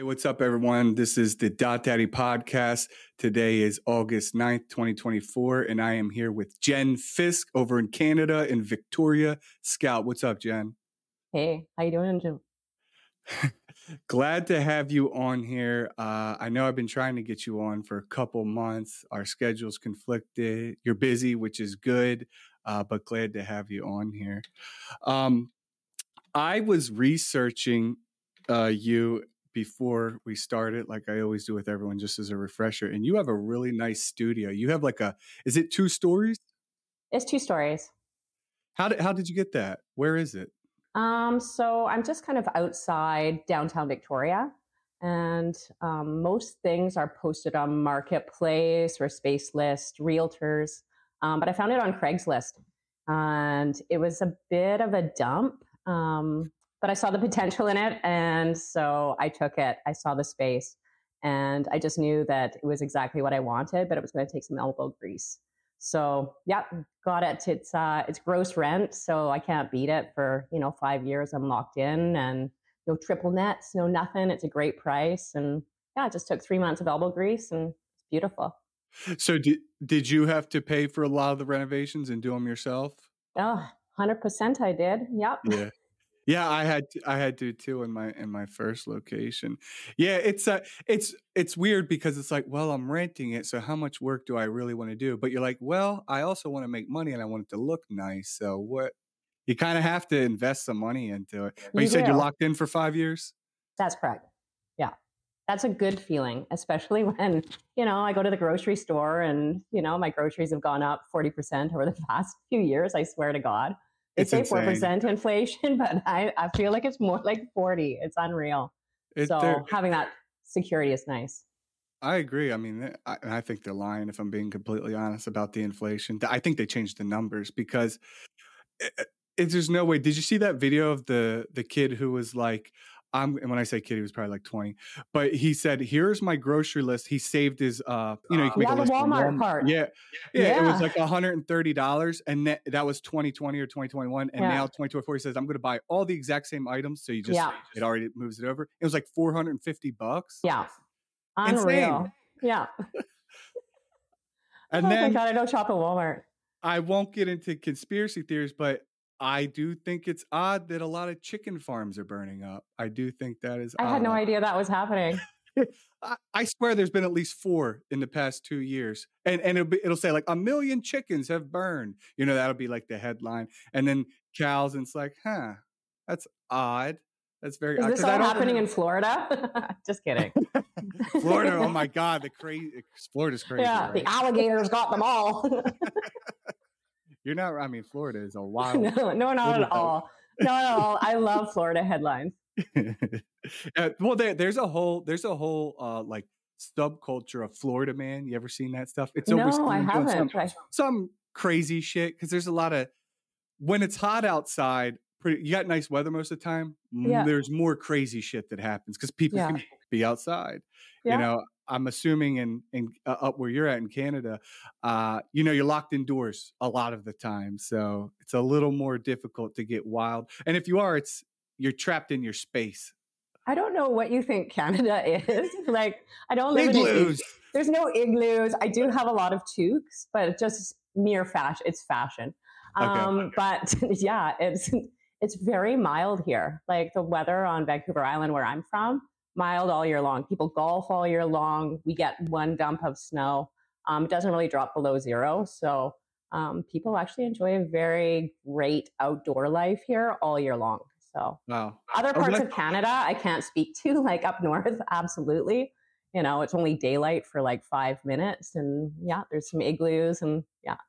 What's up, everyone? This is the Dot Daddy podcast. Today is August 9th, 2024, and I am here with Jen Fisk over in Canada in Victoria. Scout, what's up, Jen? Hey, how you doing, Jim? Glad to have you on here. I know I've been trying to get you on for a couple months. Our schedules conflicted. You're busy, which is good, but glad to have you on here. I was researching you before we started, like I always do with everyone, just as a refresher. And you have a really nice studio. You have is it 2 stories? It's 2 stories. How did you get that? Where is it? So I'm just kind of outside downtown Victoria, and most things are posted on Marketplace or Spacelist, Realtors. But I found it on Craigslist, and it was a bit of a dump. But I saw the potential in it, and so I took it. I saw the space, and I just knew that it was exactly what I wanted, but it was going to take some elbow grease. So yeah, got it. It's gross rent, so I can't beat it for 5 years. I'm locked in, and no triple nets, no nothing. It's a great price, and yeah, it just took 3 months of elbow grease, and it's beautiful. So did you have to pay for a lot of the renovations and do them yourself? Oh, 100% I did. Yep. Yeah, I had to too in my first location. Yeah, it's weird because it's like, well, I'm renting it, so how much work do I really want to do? But you're like, well, I also want to make money and I want it to look nice. So what you kind of have to invest some money into it. But you said you're locked in for 5 years? That's correct. Yeah. That's a good feeling, especially when, I go to the grocery store and, my groceries have gone up 40% over the past few years. I swear to God. They say 4% inflation, but I feel like it's more like 40. It's unreal. Having that security is nice. I agree. I mean, I think they're lying if I'm being completely honest about the inflation. I think they changed the numbers because there's no way. Did you see that video of the kid who was like, and when I say kid, he was probably like 20, but he said, here's my grocery list. He saved his, you can make a list. The Walmart part. Yeah. It was like $130. And that was 2020 or 2021. And now 2024, he says, I'm going to buy all the exact same items. So it already moves it over. It was like $450. Yeah. Unreal. Insane. Yeah. And then I don't shop at Walmart. I won't get into conspiracy theories, but I do think it's odd that a lot of chicken farms are burning up. I do think that is odd. I had no idea that was happening. I swear there's been at least 4 in the past 2 years. And it'll say like 1 million chickens have burned. That'll be like the headline. And then cows, and it's like, that's odd. That's very odd. Is this all happening in Florida? Just kidding. Florida, oh my God, Florida's crazy. Yeah, right? The alligators got them all. Florida is a wild. No, not at all. Not at all. I love Florida headlines. Well, there's a whole like subculture of Florida man. You ever seen that stuff? It's I haven't. Some crazy shit because there's a lot of when it's hot outside. You got nice weather most of the time. Yeah. There's more crazy shit that happens because people can be outside. Yeah. I'm assuming in up where you're at in Canada, you're locked indoors a lot of the time. So it's a little more difficult to get wild. And if you are, you're trapped in your space. I don't know what you think Canada is. Like, I don't live igloos. There's no igloos. I do have a lot of toques, but just mere fashion. It's fashion. Okay. But yeah, it's very mild here. Like the weather on Vancouver Island where I'm from, mild all year long. People golf all year long. We get one dump of snow. It doesn't really drop below 0. So people actually enjoy a very great outdoor life here all year long. So other parts of Canada, I can't speak to, like up north, absolutely. It's only daylight for like 5 minutes. And there's some igloos and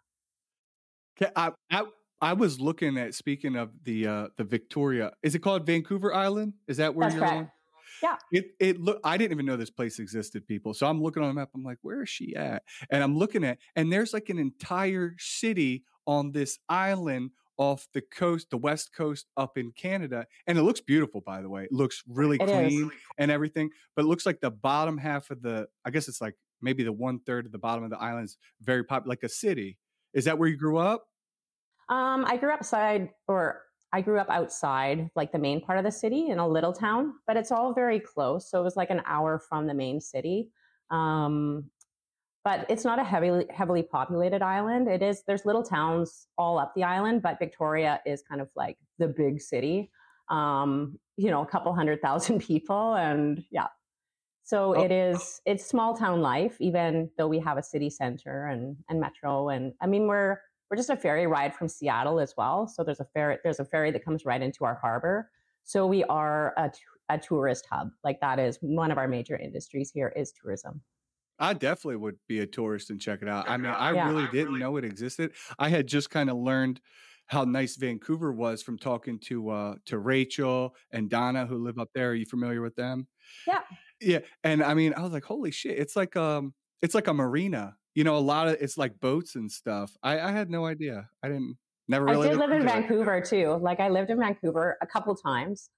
I was looking at, speaking of the Victoria, is it called Vancouver Island? Is that where you're on? Yeah. I didn't even know this place existed, people. So I'm looking on the map. I'm like, where is she at? And I'm looking and there's like an entire city on this island off the coast, the west coast up in Canada. And it looks beautiful, by the way. It looks really clean and everything. But it looks like the bottom half of I guess it's like maybe the 1/3 of the bottom of the island is very popular, like a city. Is that where you grew up? I grew up I grew up outside, like the main part of the city in a little town, but it's all very close. So it was like an hour from the main city. Um, but it's not a heavily populated island. It is, there's little towns all up the island, but Victoria is kind of like the big city. A couple 100,000 people, and yeah. So Oh, it's small town life, even though we have a city center and metro. And I mean, we're just a ferry ride from Seattle as well. So there's a ferry that comes right into our harbor. So we are a tourist hub. Like that is one of our major industries here is tourism. I definitely would be a tourist and check it out. I mean, I really didn't know it existed. I had just kind of learned how nice Vancouver was from talking to Rachel and Donna who live up there. Are you familiar with them? Yeah. Yeah. And I mean, I was like, holy shit, it's like a marina. A lot of it's like boats and stuff. I had no idea. I did live in Vancouver too. Like I lived in Vancouver a couple times.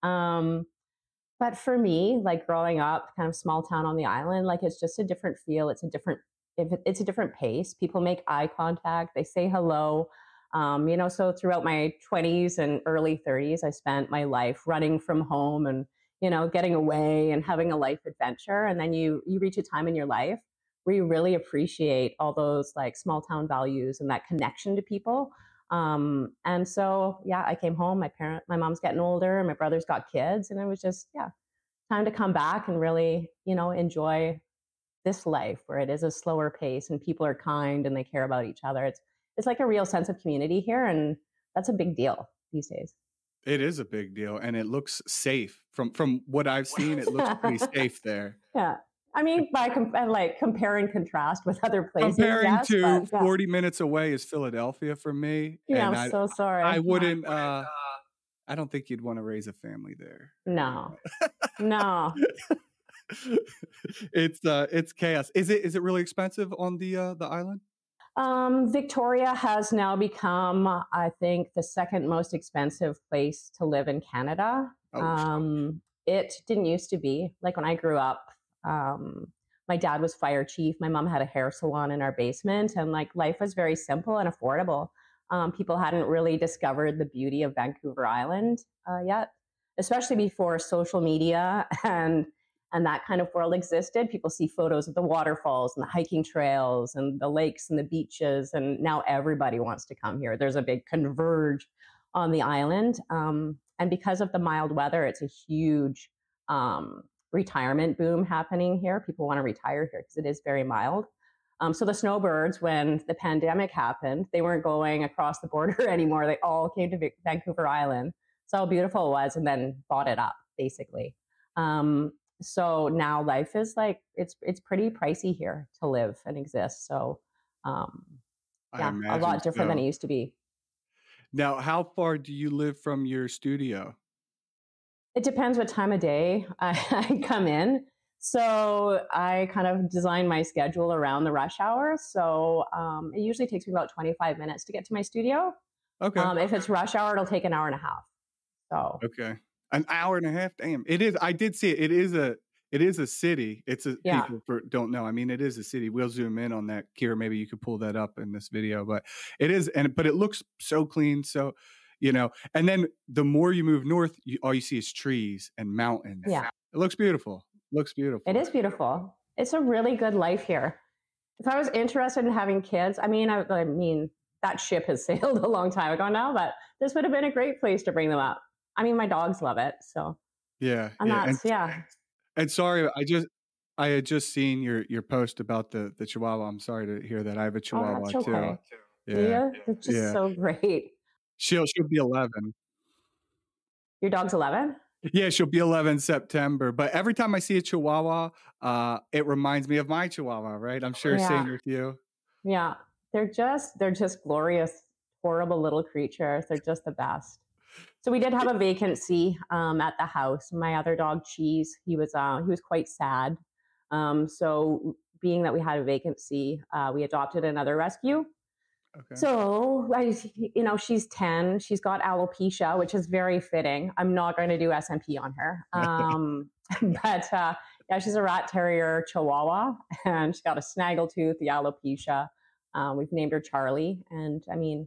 But for me, like growing up, kind of small town on the island, like it's just a different feel. It's a different pace. People make eye contact. They say hello. So throughout my 20s and early 30s, I spent my life running from home and, getting away and having a life adventure. And then you reach a time in your life where you really appreciate all those like small town values and that connection to people. And so, yeah, I came home, my mom's getting older, my brother's got kids, and it was just, time to come back and really, enjoy this life where it is a slower pace and people are kind and they care about each other. It's like a real sense of community here. And that's a big deal these days. It is a big deal. And it looks safe from what I've seen. It looks pretty safe there. Yeah. I mean, by compare and contrast with other places. Comparing to 40 minutes away is Philadelphia for me. Yeah, I'm so sorry. I wouldn't, I don't think you'd want to raise a family there. No. It's chaos. Is it really expensive on the island? Victoria has now become, I think, the second most expensive place to live in Canada. It didn't used to be. Like when I grew up, my dad was fire chief. My mom had a hair salon in our basement, and like life was very simple and affordable. People hadn't really discovered the beauty of Vancouver Island yet, especially before social media and that kind of world existed. People see photos of the waterfalls and the hiking trails and the lakes and the beaches, and now everybody wants to come here. There's a big converge on the island, and because of the mild weather, it's a huge retirement boom happening here. People want to retire here because it is very mild. So the snowbirds, when the pandemic happened, they weren't going across the border anymore. They all came to Vancouver Island, saw how beautiful it was, and then bought it up, basically. So now life is like, it's pretty pricey here to live and exist. So a lot different than it used to be. Now, how far do you live from your studio? It depends what time of day I come in. So I kind of design my schedule around the rush hour. So it usually takes me about 25 minutes to get to my studio. Okay. If it's rush hour, it'll take an hour and a half. So okay, an hour and a half. Damn, it is. I did see it. It is a city. It's a people don't know. I mean, it is a city. We'll zoom in on that, Kira. Maybe you could pull that up in this video. But it is, but it looks so clean. So. And then the more you move north, all you see is trees and mountains. Yeah. It looks beautiful. It is beautiful. It's a really good life here. If I was interested in having kids, I mean, that ship has sailed a long time ago now, but this would have been a great place to bring them up. I mean, my dogs love it. So yeah. And sorry, I had just seen your post about the Chihuahua. I'm sorry to hear that. I have a Chihuahua too. Yeah. It's just so great. She'll be 11. Your dog's 11? Yeah, she'll be 11 September. But every time I see a Chihuahua, it reminds me of my Chihuahua, right? I'm sure same with you. Yeah, they're just glorious, horrible little creatures. They're just the best. So we did have a vacancy at the house. My other dog, Cheese, he was quite sad. So being that we had a vacancy, we adopted another rescue. Okay. So, she's 10. She's got alopecia, which is very fitting. I'm not going to do SMP on her. But she's a rat terrier Chihuahua, and she's got a snaggletooth, the alopecia. We've named her Charlie. And I mean,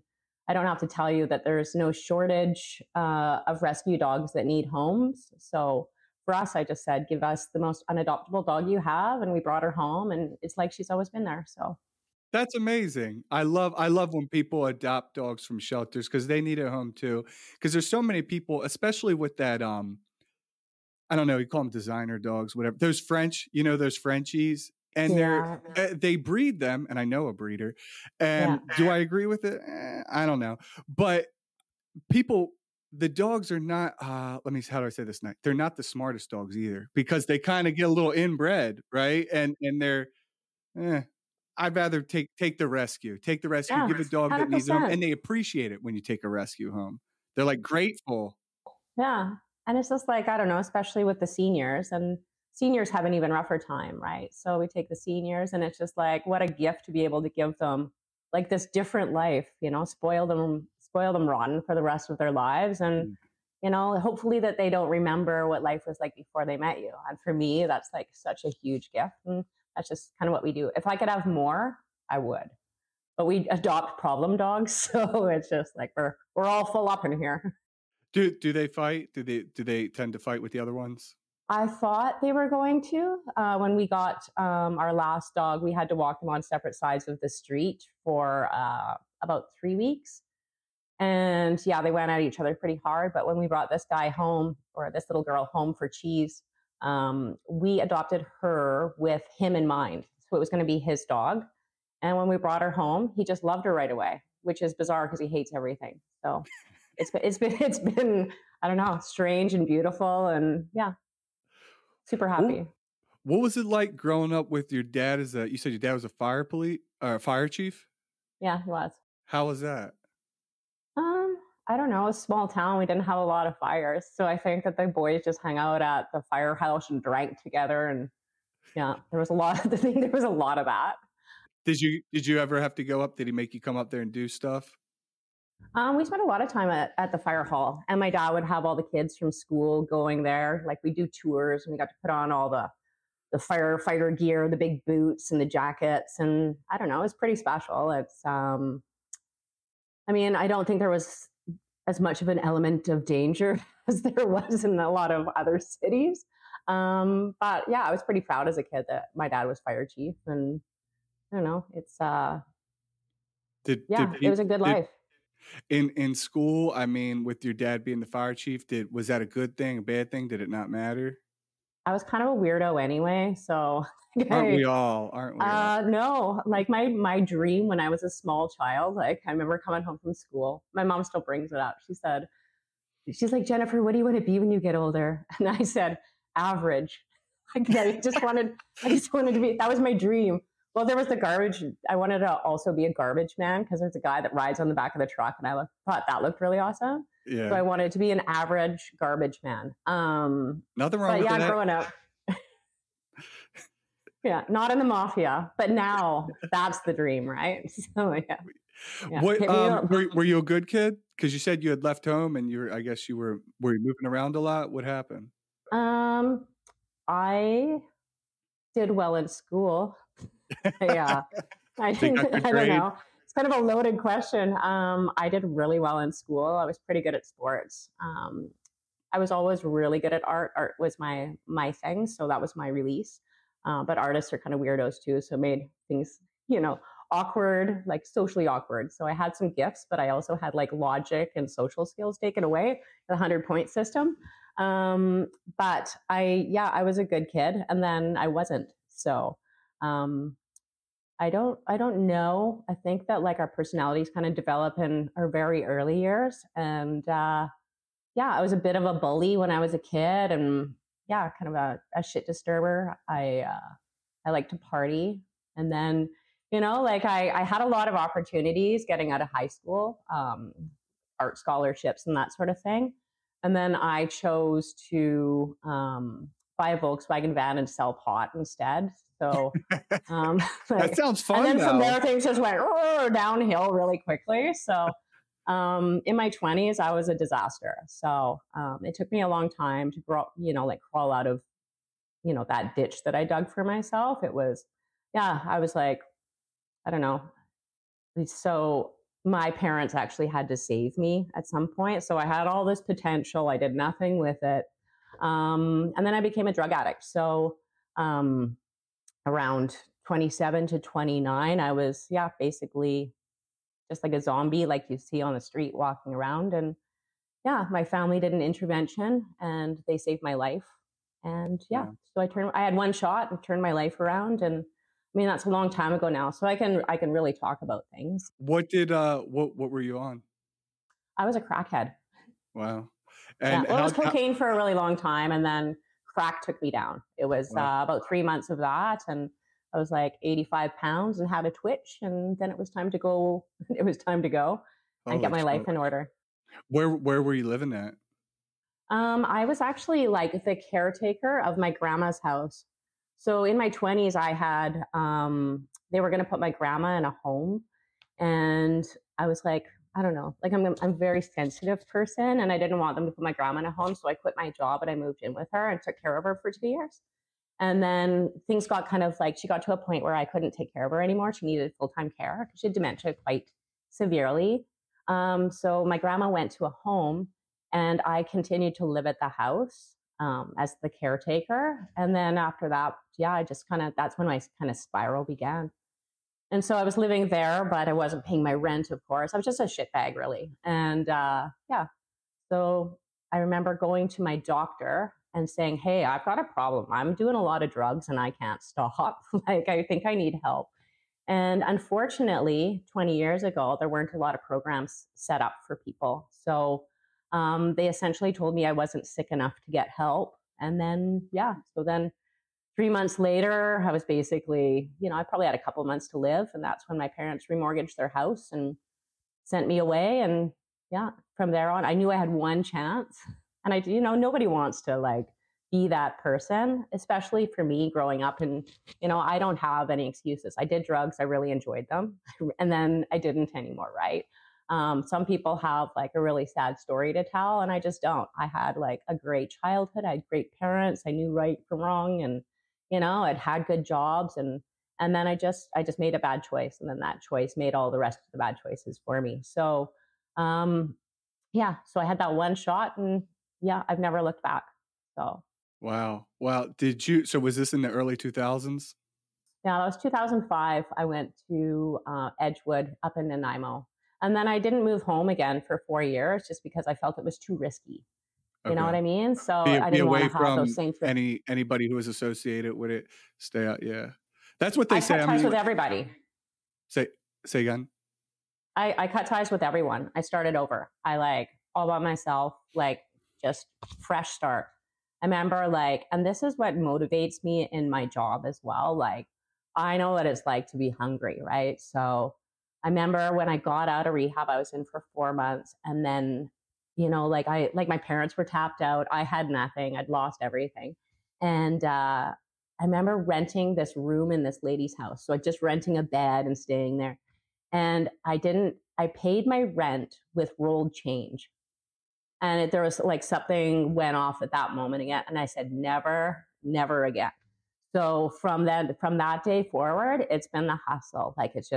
I don't have to tell you that there's no shortage of rescue dogs that need homes. So for us, I just said, give us the most unadoptable dog you have. And we brought her home, and it's like she's always been there. So that's amazing. I love when people adopt dogs from shelters because they need a home too. Because there's so many people, especially with that I don't know, you call them designer dogs, whatever. Those French, those Frenchies, and they breed them, and I know a breeder. And do I agree with it? I don't know, but the dogs are not. How do I say this? They're not the smartest dogs either, because they kind of get a little inbred, right? And they're. I'd rather take the rescue. Take the rescue. Give a dog 100%. That needs a home, and they appreciate it when you take a rescue home. They're like grateful. Yeah. And it's just like, I don't know, especially with the seniors, and seniors have an even rougher time, right? So we take the seniors, and it's just like, what a gift to be able to give them like this different life, spoil them rotten for the rest of their lives. And, hopefully that they don't remember what life was like before they met you. And for me, that's like such a huge gift. And that's just kind of what we do. If I could have more, I would. But we adopt problem dogs. So it's just like, we're all full up in here. Do they fight? Do they tend to fight with the other ones? I thought they were going to. When we got our last dog, we had to walk them on separate sides of the street for about 3 weeks. And yeah, they went at each other pretty hard. But when we brought this guy home, or this little girl home for Cheese, we adopted her with him in mind. So it was going to be his dog. And when we brought her home, he just loved her right away, which is bizarre because he hates everything. So it's been I don't know, strange and beautiful, and yeah, super happy. What was it like growing up with your dad? You said your dad was a fire chief? Yeah, he was. How was that? I don't know, a small town. We didn't have a lot of fires, so I think that the boys just hung out at the firehouse and drank together, and yeah, there was a lot of that. Did you ever have to go up? Did he make you come up there and do stuff? We spent a lot of time at the fire hall, and my dad would have all the kids from school going there. Like, we do tours, and we got to put on all the firefighter gear, the big boots and the jackets, and I don't know, it's pretty special. It's I mean, I don't think there was as much of an element of danger as there was in a lot of other cities. But yeah, I was pretty proud as a kid that my dad was fire chief, and I don't know, it's it was a good life. In school, I mean, with your dad being the fire chief, was that a good thing, a bad thing? Did it not matter? I was kind of a weirdo anyway, so aren't we all? No, like my dream when I was a small child, like I remember coming home from school. My mom still brings it up. She's like, Jennifer, what do you want to be when you get older? And I said, average. Like, I just wanted to be. That was my dream. Well, there was the garbage. I wanted to also be a garbage man because there's a guy that rides on the back of the truck, and I thought that looked really awesome. Yeah. So I wanted to be an average garbage man. Nothing wrong with that. Yeah, growing up. Yeah, not in the mafia, but now that's the dream, right? So yeah. What, were you a good kid? Because you said you had left home, and were you moving around a lot? What happened? I did well in school. Yeah, I don't know. It's kind of a loaded question. I did really well in school. I was pretty good at sports. I was always really good at art. Art was my thing, so that was my release. But artists are kind of weirdos too, so it made things, awkward, like socially awkward. So I had some gifts, but I also had like logic and social skills taken away, the 100-point system. But I was a good kid, and then I wasn't. So I don't know. I think that like our personalities kind of develop in our very early years. And I was a bit of a bully when I was a kid, and kind of a shit disturber. I like to party. And then, I had a lot of opportunities getting out of high school, art scholarships and that sort of thing. And then I chose to buy a Volkswagen van and sell pot instead. So that sounds fun. And then from there, things just went downhill really quickly. So in my 20s, I was a disaster. So it took me a long time to crawl out of, that ditch that I dug for myself. It was, I was like, I don't know. So my parents actually had to save me at some point. So I had all this potential. I did nothing with it. And then I became a drug addict. So um, around 27 to 29, I was, yeah, basically just like a zombie, like you see on the street walking around. And yeah, my family did an intervention and they saved my life. And yeah, so I had one shot and turned my life around. And I mean, that's a long time ago now. So I can really talk about things. What were you on? I was a crackhead. Wow. And yeah, well, it was cocaine for a really long time. And then crack took me down. It was about 3 months of that. And I was like 85 pounds and had a twitch. And then it was time to go. It was time to go and get my life in order. Where were you living at? I was actually like the caretaker of my grandma's house. So in my 20s, I had, they were going to put my grandma in a home. And I was like, I don't know, like I'm a very sensitive person and I didn't want them to put my grandma in a home. So I quit my job and I moved in with her and took care of her for 2 years. And then things got kind of like, she got to a point where I couldn't take care of her anymore. She needed full-time care because she had dementia quite severely. So my grandma went to a home and I continued to live at the house as the caretaker. And then after that, yeah, I just that's when my kind of spiral began. And so I was living there, but I wasn't paying my rent, of course. I was just a shitbag, really. And yeah, so I remember going to my doctor and saying, hey, I've got a problem. I'm doing a lot of drugs and I can't stop. Like, I think I need help. And unfortunately, 20 years ago, there weren't a lot of programs set up for people. So they essentially told me I wasn't sick enough to get help. And then, yeah, so then 3 months later, I was basically, I probably had a couple of months to live. And that's when my parents remortgaged their house and sent me away. And yeah, from there on, I knew I had one chance. And nobody wants to like be that person, especially for me growing up. And, I don't have any excuses. I did drugs. I really enjoyed them. And then I didn't anymore, right? Some people have like a really sad story to tell, and I just don't. I had like a great childhood. I had great parents. I knew right from wrong, and I'd had good jobs, and then I just made a bad choice, and then that choice made all the rest of the bad choices for me. So, yeah, so I had that one shot, and yeah, I've never looked back. So. Wow. So was this in the early 2000s? Yeah, that was 2005. I went to Edgewood up in Nanaimo. And then I didn't move home again for 4 years just because I felt it was too risky. You know what I mean? So I didn't want to have those things. Anybody who was associated with it, stay out. Yeah. That's what they say. I cut ties with everybody. Say again. I cut ties with everyone. I started over. I like all by myself, like just fresh start. I remember like, and this is what motivates me in my job as well. Like, I know what it's like to be hungry, right? So I remember when I got out of rehab, I was in for 4 months. And then, like my parents were tapped out. I had nothing. I'd lost everything. And I remember renting this room in this lady's house. So just renting a bed and staying there. And I paid my rent with rolled change. And there was like something went off at that moment again. And I said, never, never again. So from that day forward, it's been the hustle. Like, it's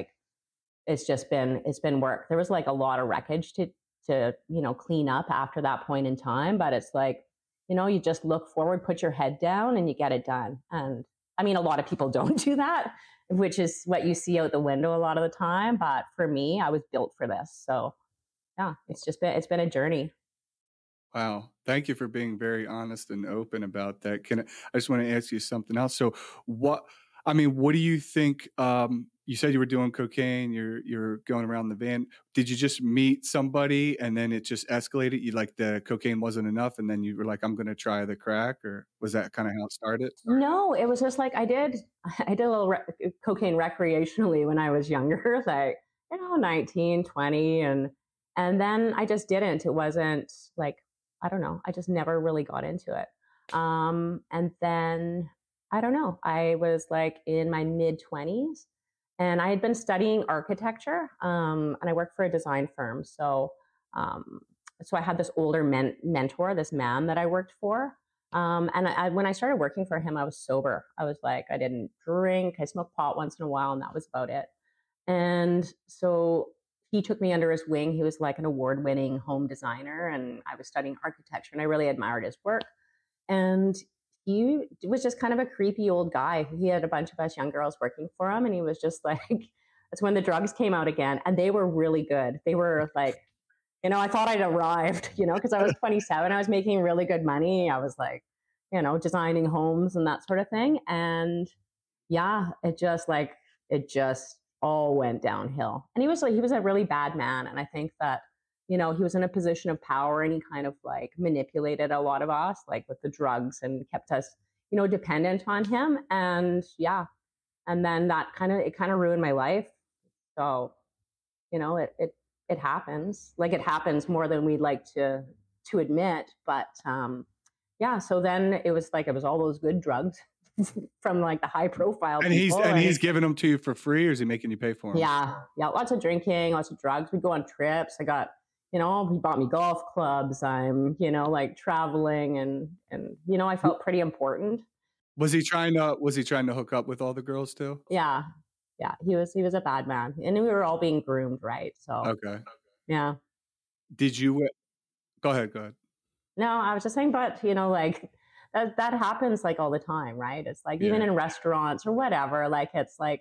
been work. There was like a lot of wreckage to clean up after that point in time. But it's like, you just look forward, put your head down, and you get it done. And I mean, a lot of people don't do that, which is what you see out the window a lot of the time. But for me, I was built for this. So yeah, it's been a journey. Wow. Thank you for being very honest and open about that. I just want to ask you something else. So what do you think, you said you were doing cocaine, you're going around the van. Did you just meet somebody and then it just escalated? You like the cocaine wasn't enough and then you were like, I'm going to try the crack, or was that kind of how it started? No, it was just like I did a little cocaine recreationally when I was younger, like, 19, 20. And then I just didn't. It wasn't like, I don't know. I just never really got into it. And then I don't know. I was like in my mid 20s and I had been studying architecture. And I worked for a design firm. So I had this older mentor, this man that I worked for. And when I started working for him, I was sober. I was like, I didn't drink. I smoked pot once in a while, and that was about it. And so he took me under his wing. He was like an award-winning home designer, and I was studying architecture, and I really admired his work. And he was just kind of a creepy old guy. He had a bunch of us young girls working for him, and he was just like, that's when the drugs came out again, and they were really good. They were like, I thought I'd arrived, because I was 27. I was making really good money. I was like, designing homes and that sort of thing. And yeah, it just all went downhill. And he was a really bad man. And I think that, he was in a position of power, and he kind of like manipulated a lot of us, like with the drugs, and kept us, dependent on him. And yeah. And then that kind of ruined my life. So, it happens. Like, it happens more than we'd like to admit. But yeah, so then it was all those good drugs from like the high profile people. And he's giving them to you for free, or is he making you pay for them? Yeah. Lots of drinking, lots of drugs. We go on trips. I got, he bought me golf clubs. I'm, like traveling, and I felt pretty important. Was he trying to hook up with all the girls too? Yeah. Yeah. He was a bad man, and we were all being groomed. Right. So, okay. Yeah. Did you, go ahead. No, I was just saying, but like that happens like all the time, right? It's like, even in restaurants or whatever, like, it's like,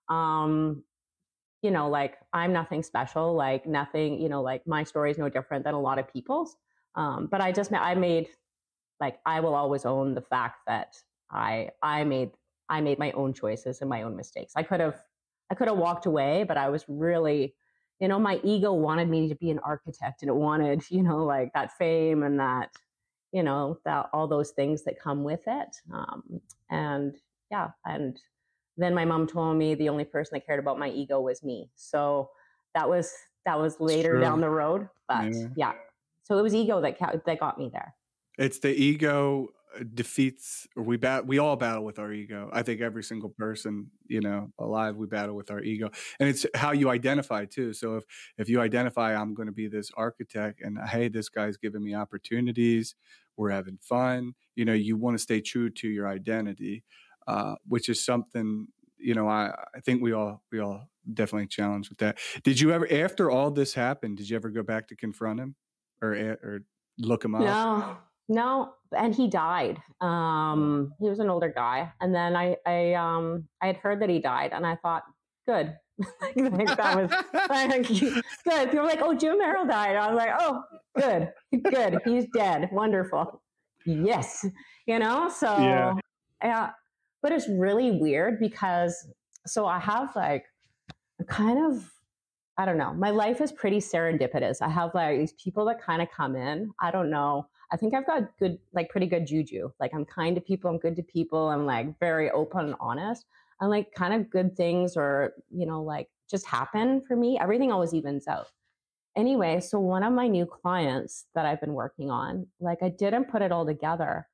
like, I'm nothing special, like nothing, like my story is no different than a lot of people's. But I made, like, I will always own the fact that I made my own choices and my own mistakes. I could have walked away, but I was really, my ego wanted me to be an architect, and it wanted, like that fame and that, that all those things that come with it. And yeah. And then my mom told me the only person that cared about my ego was me. So that was later down the road. But yeah. So it was ego that got me there. It's the ego defeats, or we all battle with our ego. I think every single person, alive, we battle with our ego, and it's how you identify too. So if you identify, I'm going to be this architect, and hey, this guy's giving me opportunities, we're having fun, you want to stay true to your identity, which is something, I think we all definitely challenged with that. Did you ever, after all this happened, did you ever go back to confront him or look him up? No, and he died. He was an older guy, and then I had heard that he died, and I thought, good. Like, that was like, good. People were like, "Oh, Jim Merrill died." I was like, "Oh, good, he's dead. Wonderful, yes." So yeah. But it's really weird because I have like kind of, I don't know. My life is pretty serendipitous. I have like these people that kind of come in. I don't know. I think I've got pretty good juju. Like, I'm kind to people. I'm good to people. I'm like very open and honest. And like kind of good things, or, like just happen for me. Everything always evens out. Anyway, so one of my new clients that I've been working on, like, I didn't put it all together.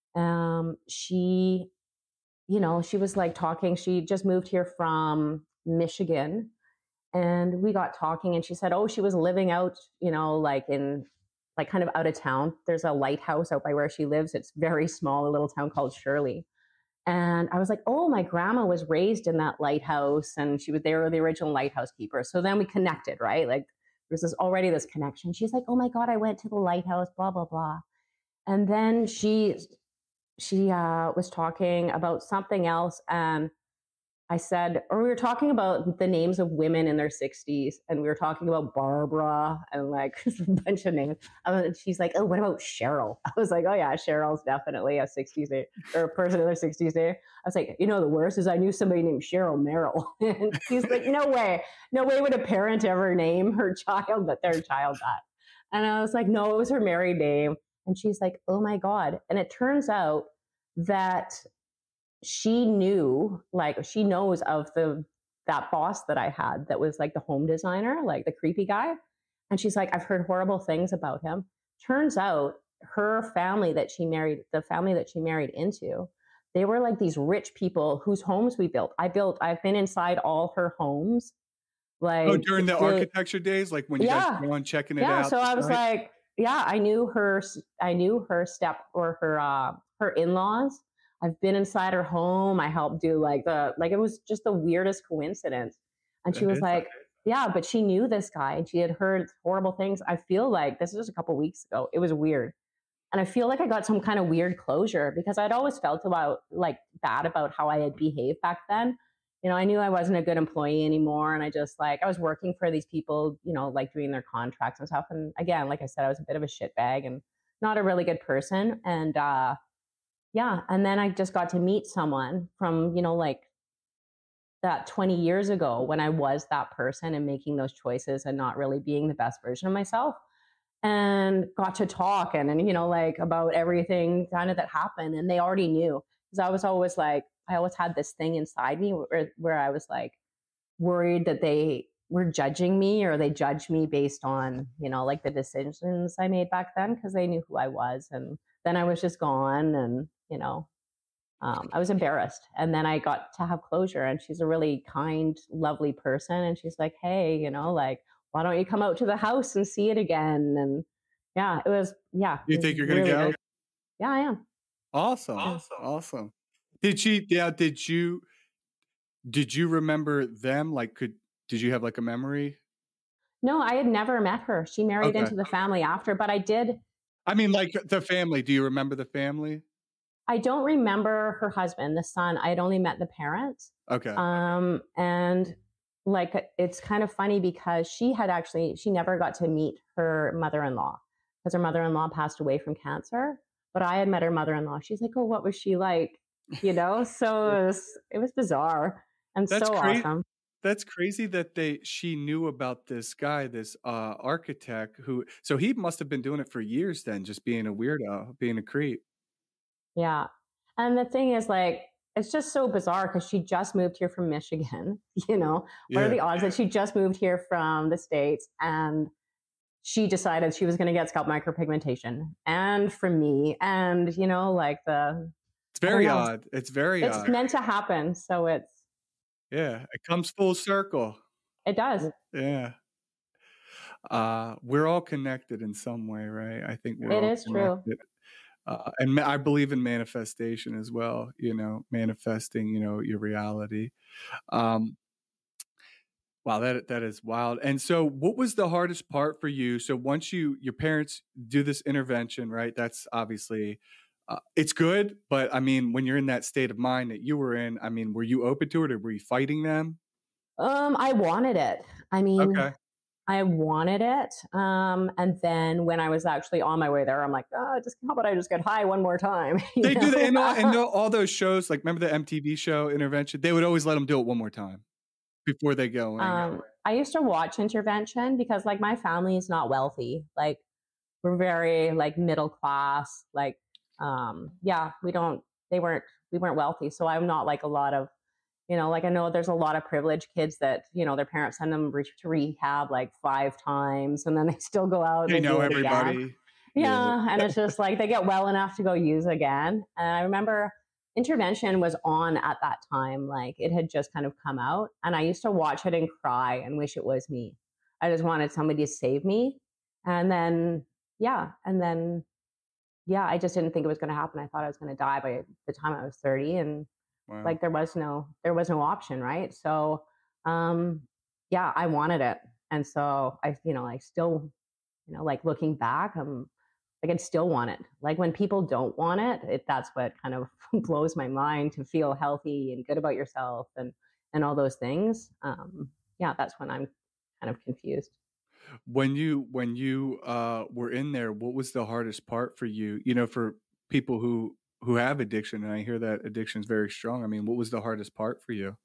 She was like talking. She just moved here from Michigan. And we got talking, and she said, she was living out, like in, like kind of out of town. There's a lighthouse out by where she lives. It's very small, a little town called Shirley. And I was like, my grandma was raised in that lighthouse, and they were the original lighthouse keeper. So then we connected, right? Like, there's already this connection. She's like, oh my God, I went to the lighthouse, blah, blah, blah. And then she was talking about something else, and I said, or we were talking about the names of women in their 60s, and we were talking about Barbara and like a bunch of names. And she's like, oh, what about Cheryl? I was like, oh yeah, Cheryl's definitely a 60s day, or a person in their 60s day. I was like, the worst is I knew somebody named Cheryl Merrill. And she's like, no way would a parent ever name her child their child that. And I was like, no, it was her married name. And she's like, oh my God. And it turns out that she knows of that boss that I had that was like the home designer, like the creepy guy. And she's like, I've heard horrible things about him. Turns out her family that she married, the family that she married into, they were like these rich people whose homes we built. I've been inside all her homes. Like, during the architecture days, like when you guys go on checking it out. Yeah, so I was like, I knew her her in-laws. I've been inside her home. I helped do it was just the weirdest coincidence. And she was like, Yeah, but she knew this guy and she had heard horrible things. I feel like this was a couple weeks ago. It was weird. And I feel like I got some kind of weird closure because I'd always felt about like bad about how I had behaved back then. I knew I wasn't a good employee anymore. And I just like, I was working for these people, like doing their contracts and stuff. And again, like I said, I was a bit of a shitbag and not a really good person. And yeah. And then I just got to meet someone from, like that 20 years ago when I was that person and making those choices and not really being the best version of myself, and got to talk and like about everything kind of that happened. And they already knew because I was always like, I always had this thing inside me where I was like worried that they were judging me or they judged me based on, like the decisions I made back then because they knew who I was. And then I was just gone and, I was embarrassed. And then I got to have closure and she's a really kind, lovely person. And she's like, hey, like, why don't you come out to the house and see it again? And yeah, it was, yeah. You think you're going to go? Yeah, I am. Awesome. Did you remember them? Like, did you have like a memory? No, I had never met her. She married into the family after, but I did. I mean, like the family. Do you remember the family? I don't remember her husband, the son. I had only met the parents. Okay. And like, it's kind of funny because she never got to meet her mother-in-law because her mother-in-law passed away from cancer. But I had met her mother-in-law. She's like, oh, what was she like? So it was bizarre and so awesome. That's crazy that she knew about this guy, this architect so he must have been doing it for years then, just being a weirdo, being a creep. Yeah. And the thing is, like, it's just so bizarre because she just moved here from Michigan. What are the odds that she just moved here from the States and she decided she was going to get scalp micropigmentation and from me and, like it's very odd. It's very odd. It's meant to happen. So it comes full circle. It does. Yeah. We're all connected in some way, right? I think it is true. And I believe in manifestation as well, manifesting, your reality. Wow, that is wild. And so what was the hardest part for you? So once your parents do this intervention, right? That's obviously, it's good. But I mean, when you're in that state of mind that you were in, I mean, were you open to it or were you fighting them? I wanted it. I mean, okay. I wanted it. And then when I was actually on my way there, I'm like, how about I just get high one more time? They do that in all those shows. Like, remember the MTV show Intervention? They would always let them do it one more time before they go in. I used to watch Intervention because like my family is not wealthy. Like we're very like middle class. Like, we weren't wealthy. So I'm not like a lot of, like I know there's a lot of privileged kids that, their parents send them to rehab like 5 times and then they still go out. They know everybody. Again. Yeah. And it's just like they get well enough to go use again. And I remember Intervention was on at that time. Like it had just kind of come out and I used to watch it and cry and wish it was me. I just wanted somebody to save me. And then, I just didn't think it was going to happen. I thought I was going to die by the time I was 30 and wow. Like there was no option. Right. So, I wanted it. And so I still, like looking back, like I'd still want it. Like when people don't want it, that's what kind of blows my mind to feel healthy and good about yourself and all those things. That's when I'm kind of confused. When you were in there, what was the hardest part for you? For people who have addiction, and I hear that addiction is very strong. I mean, what was the hardest part for you?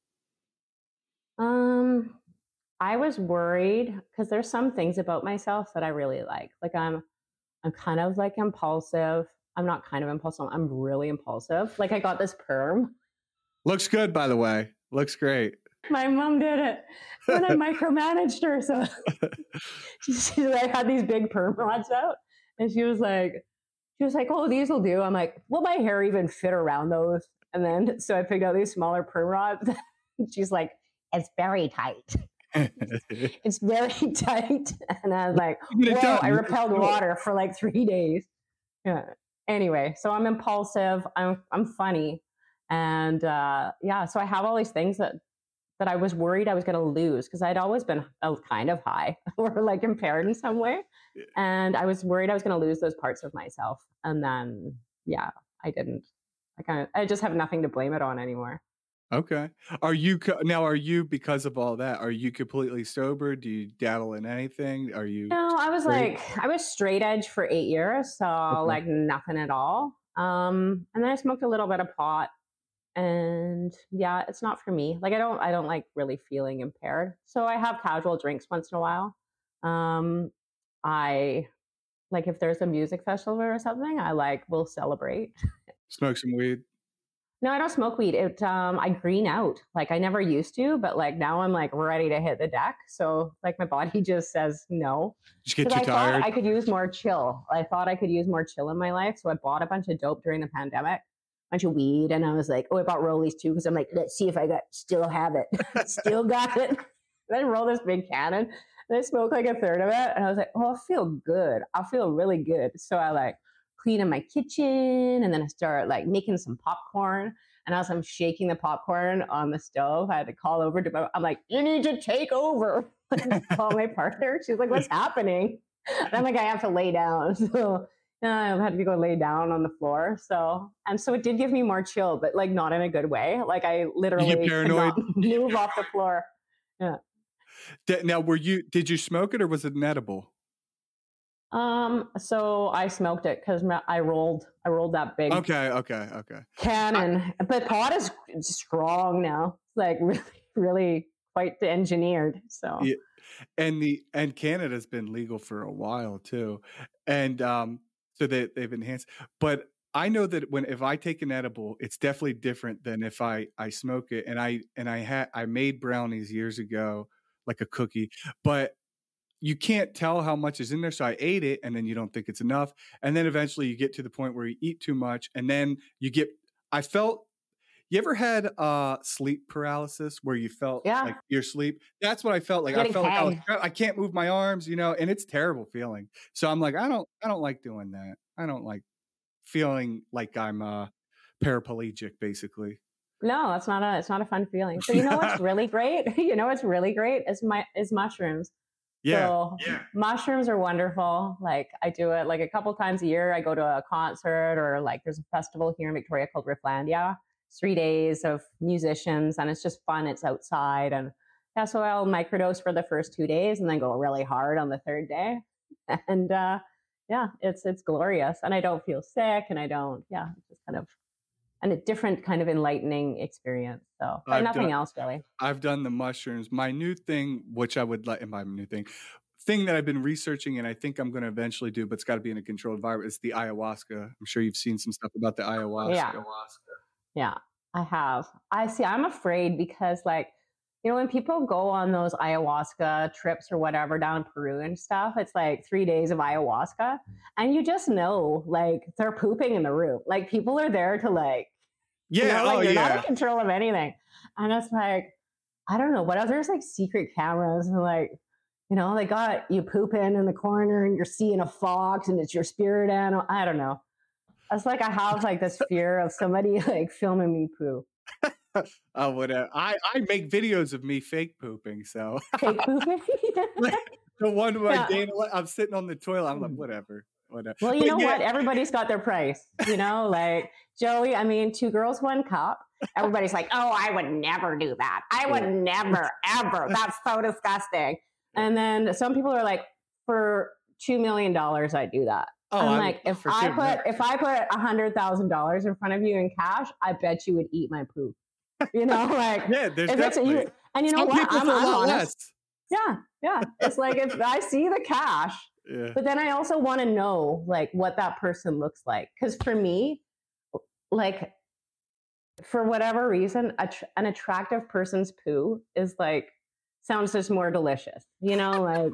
I was worried because there's some things about myself that I really like. Like I'm kind of like impulsive. I'm not kind of impulsive. I'm really impulsive. Like I got this perm. Looks good, by the way. Looks great. My mom did it when I micromanaged her. So I had these big perm rods out and she was like, oh, these will do. I'm like, will my hair even fit around those? And then, so I picked out these smaller perm rods. She's like, it's very tight. It's very tight. And I was like, whoa, I repelled water for like 3 days. Yeah. Anyway, so I'm impulsive. I'm funny. And so I have all these things that that I was worried I was going to lose because I'd always been kind of high or like impaired in some way. And I was worried I was going to lose those parts of myself. And then, yeah, I didn't. I just have nothing to blame it on anymore. Okay. Are you because of all that, are you completely sober? Do you dabble in anything? Are you No, straight? I was straight edge for 8 years. So Okay. like nothing at all. And then I smoked a little bit of pot and yeah, it's not for me. Like I don't like really feeling impaired. So I have casual drinks once in a while. Um, I like if there's a music festival or something, I like will celebrate. Smoke some weed? No, I don't smoke weed. I green out. Like I never used to, but like now I'm like ready to hit the deck. So like my body just says no. Just get Because too I thought tired? I could use more chill. I thought I could use more chill in my life. So I bought a bunch of dope during the pandemic, bunch of weed, and I was like, oh, I bought rollies too because I'm like, let's see if still have it, still got it. Then roll this big cannon, and I smoked like a third of it, and I was like, oh, I feel good. I feel really good. So I like clean in my kitchen, and then I start like making some popcorn. And as I'm shaking the popcorn on the stove, I had to call over to I'm like, you need to take over. Call my partner. She's like, what's happening? And I'm like, I have to lay down. So I had to go lay down on the floor. So it did give me more chill, but like not in a good way. Like I You get literally could not paranoid? move off the floor. Yeah. Now, did you smoke it or was it an edible? So I smoked it because I rolled that big Okay. cannon. But pot is strong now. It's like really, really quite engineered. So Yeah, and Canada's been legal for a while too, and so they've enhanced. But I know that if I take an edible, it's definitely different than if I smoke it. And I made brownies years ago, like a cookie, but you can't tell how much is in there. So I ate it, and then you don't think it's enough, and then eventually you get to the point where you eat too much, and then I felt. You ever had sleep paralysis where you felt like your sleep? That's what I felt like. I felt like I can't move my arms, and it's a terrible feeling. So I'm like, I don't like doing that. I don't like feeling like I'm paraplegic, basically. no, it's not a fun feeling. So you know what's really great? You know what's really great is mushrooms. Yeah. So mushrooms are wonderful. Like I do it like a couple times a year. I go to a concert or like there's a festival here in Victoria called Rifflandia. It's 3 days of musicians and it's just fun. It's outside and yeah, so I'll microdose for the first 2 days and then go really hard on the third day. And yeah, it's glorious. And I don't feel sick and I don't, yeah, it's just kind of and a different kind of enlightening experience. So, but nothing else really. I've done the mushrooms. My new thing, which I would like, my new thing that I've been researching, and I think I'm going to eventually do, but it's got to be in a controlled environment, is the ayahuasca. I'm sure you've seen some stuff about the ayahuasca. Yeah, I have. I see. I'm afraid because, like, you know, when people go on those ayahuasca trips or whatever down in Peru and stuff, it's like 3 days of ayahuasca, and you just know, like, they're pooping in the room. Like, people are there to, like, you're not in control of anything. And it's like, I don't know, what else? There's like secret cameras and like, they got you pooping in the corner and you're seeing a fox and it's your spirit animal. I don't know. It's like I have like this fear of somebody like filming me poo. Oh, whatever. I make videos of me fake pooping. So fake pooping. Like, the one where I'm sitting on the toilet. I'm like, whatever. Well, you know what? Everybody's got their price. Like Joey. I mean, 2 girls, 1 cup. Everybody's like, oh, I would never do that. I would never, ever. That's so disgusting. And then some people are like, for $2 million, I'd do that. Oh, I'm like, if I put $100,000 in front of you in cash, I bet you would eat my poop. Like there's definitely. And you know what? I'm honest. Yeah. It's like if I see the cash, but then I also want to know like what that person looks like. Because for me, like for whatever reason, an attractive person's poo is like sounds just more delicious. Like.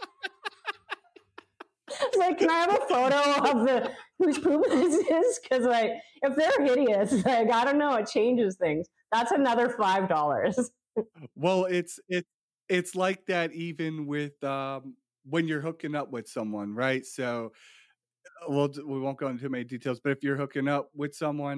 It's like, can I have a photo of whose poop this is? Because like, if they're hideous, like I don't know, it changes things. That's another $5. Well, it's like that even with when you're hooking up with someone, right? So, we won't go into too many details, but if you're hooking up with someone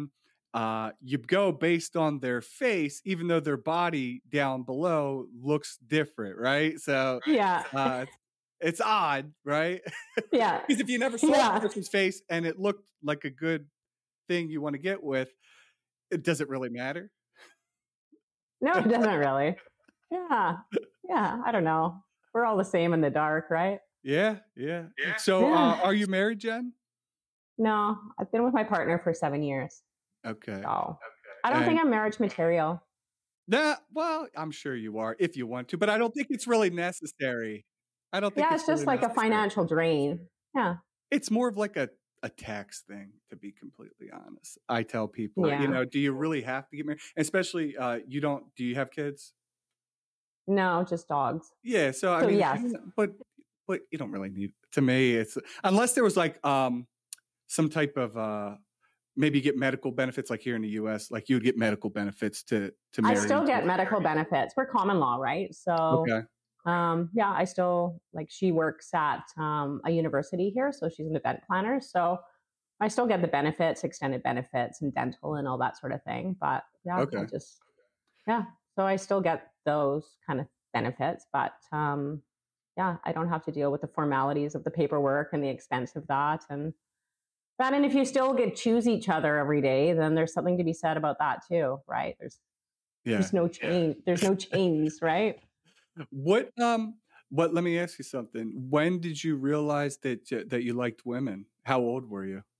you go based on their face, even though their body down below looks different, right? So Yeah. it's odd, right? Yeah. Because if you never saw Yeah. the person's face and it looked like a good thing you want to get with, it doesn't really matter. No, it doesn't really. Yeah. Yeah. I don't know. We're all the same in the dark, right? Yeah. So, Yeah. are you married, Jen? No, I've been with my partner for 7 years. Okay. So I don't think And I'm marriage material. well, I'm sure you are if you want to, but I don't think it's really necessary. I don't think Yeah, it's it's really just like a necessary. financial drain. Yeah. It's more of like a tax thing, to be completely honest. I tell people, Yeah. do you really have to get married? Especially, do you have kids? No, just dogs. Yeah. So, I So mean, yes. but you don't really need, to me, it's, unless there was like, some type of, maybe get medical benefits, like here in the US, like you would get medical benefits to I marry still into get it. medical benefits. We're common law, right? So Okay. yeah, I still like she works at a university here, so she's an event planner. So I still get the benefits, extended benefits, and dental and all that sort of thing. But yeah, Okay. yeah. So I still get those kind of benefits, but yeah, I don't have to deal with the formalities of the paperwork and the expense of that. And if you still choose each other every day, then there's something to be said about that too, right? There's no change. There's no chains, right? What let me ask you something. When did you realize that you liked women? How old were you?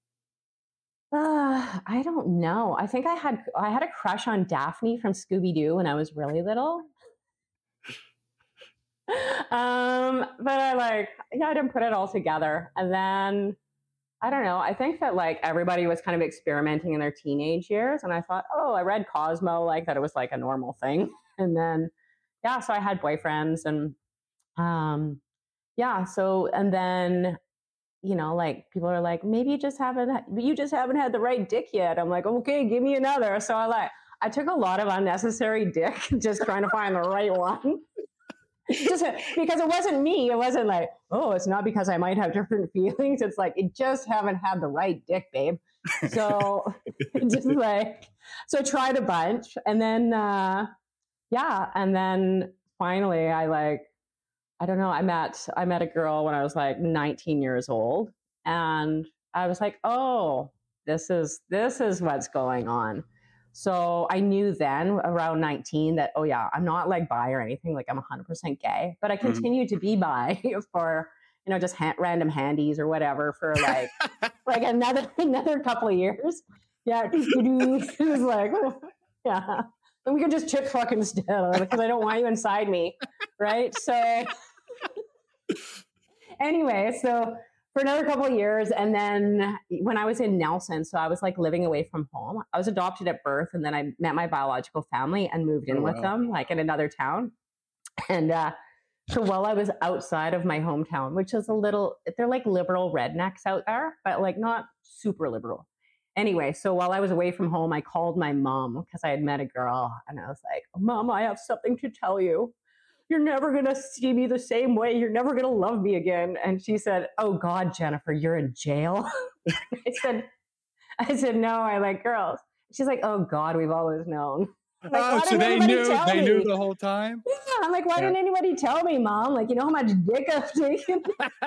I don't know. I think I had a crush on Daphne from Scooby Doo when I was really little. But I didn't put it all together. And then I don't know. I think that like everybody was kind of experimenting in their teenage years, and I thought, oh, I read Cosmo, like that it was like a normal thing. And then yeah, so I had boyfriends, and yeah, so and then like people are like, maybe you just haven't had the right dick yet. I'm like, okay, give me another. So I took a lot of unnecessary dick just trying to find the right one. Just because it wasn't me. It wasn't like, oh, it's not because I might have different feelings. It's like, it just haven't had the right dick, babe. So just so tried a bunch. And then, yeah. And then finally I don't know. I met a girl when I was like 19 years old, and I was like, oh, this is what's going on. So I knew then around 19 that, oh yeah, I'm not like bi or anything. Like I'm 100% gay, but I continued to be bi for, just random handies or whatever for like another couple of years. Yeah. It was like, oh, yeah. And we could just chick fuck instead because I don't want you inside me. Right. So anyway, so for another couple of years, and then when I was in Nelson, so I was like living away from home. I was adopted at birth, and then I met my biological family and moved in with them, like in another town. And so while I was outside of my hometown, which is they're like liberal rednecks out there, but like not super liberal. Anyway, so while I was away from home, I called my mom because I had met a girl, and I was like, Mom, I have something to tell you. You're never going to see me the same way. You're never going to love me again. And she said, oh God, Jennifer, you're in jail. I said, no, I like girls. She's like, oh God, we've always known. Like, so they knew the whole time? Yeah. I'm like, why didn't anybody tell me, Mom? Like, you know how much dick I've taken?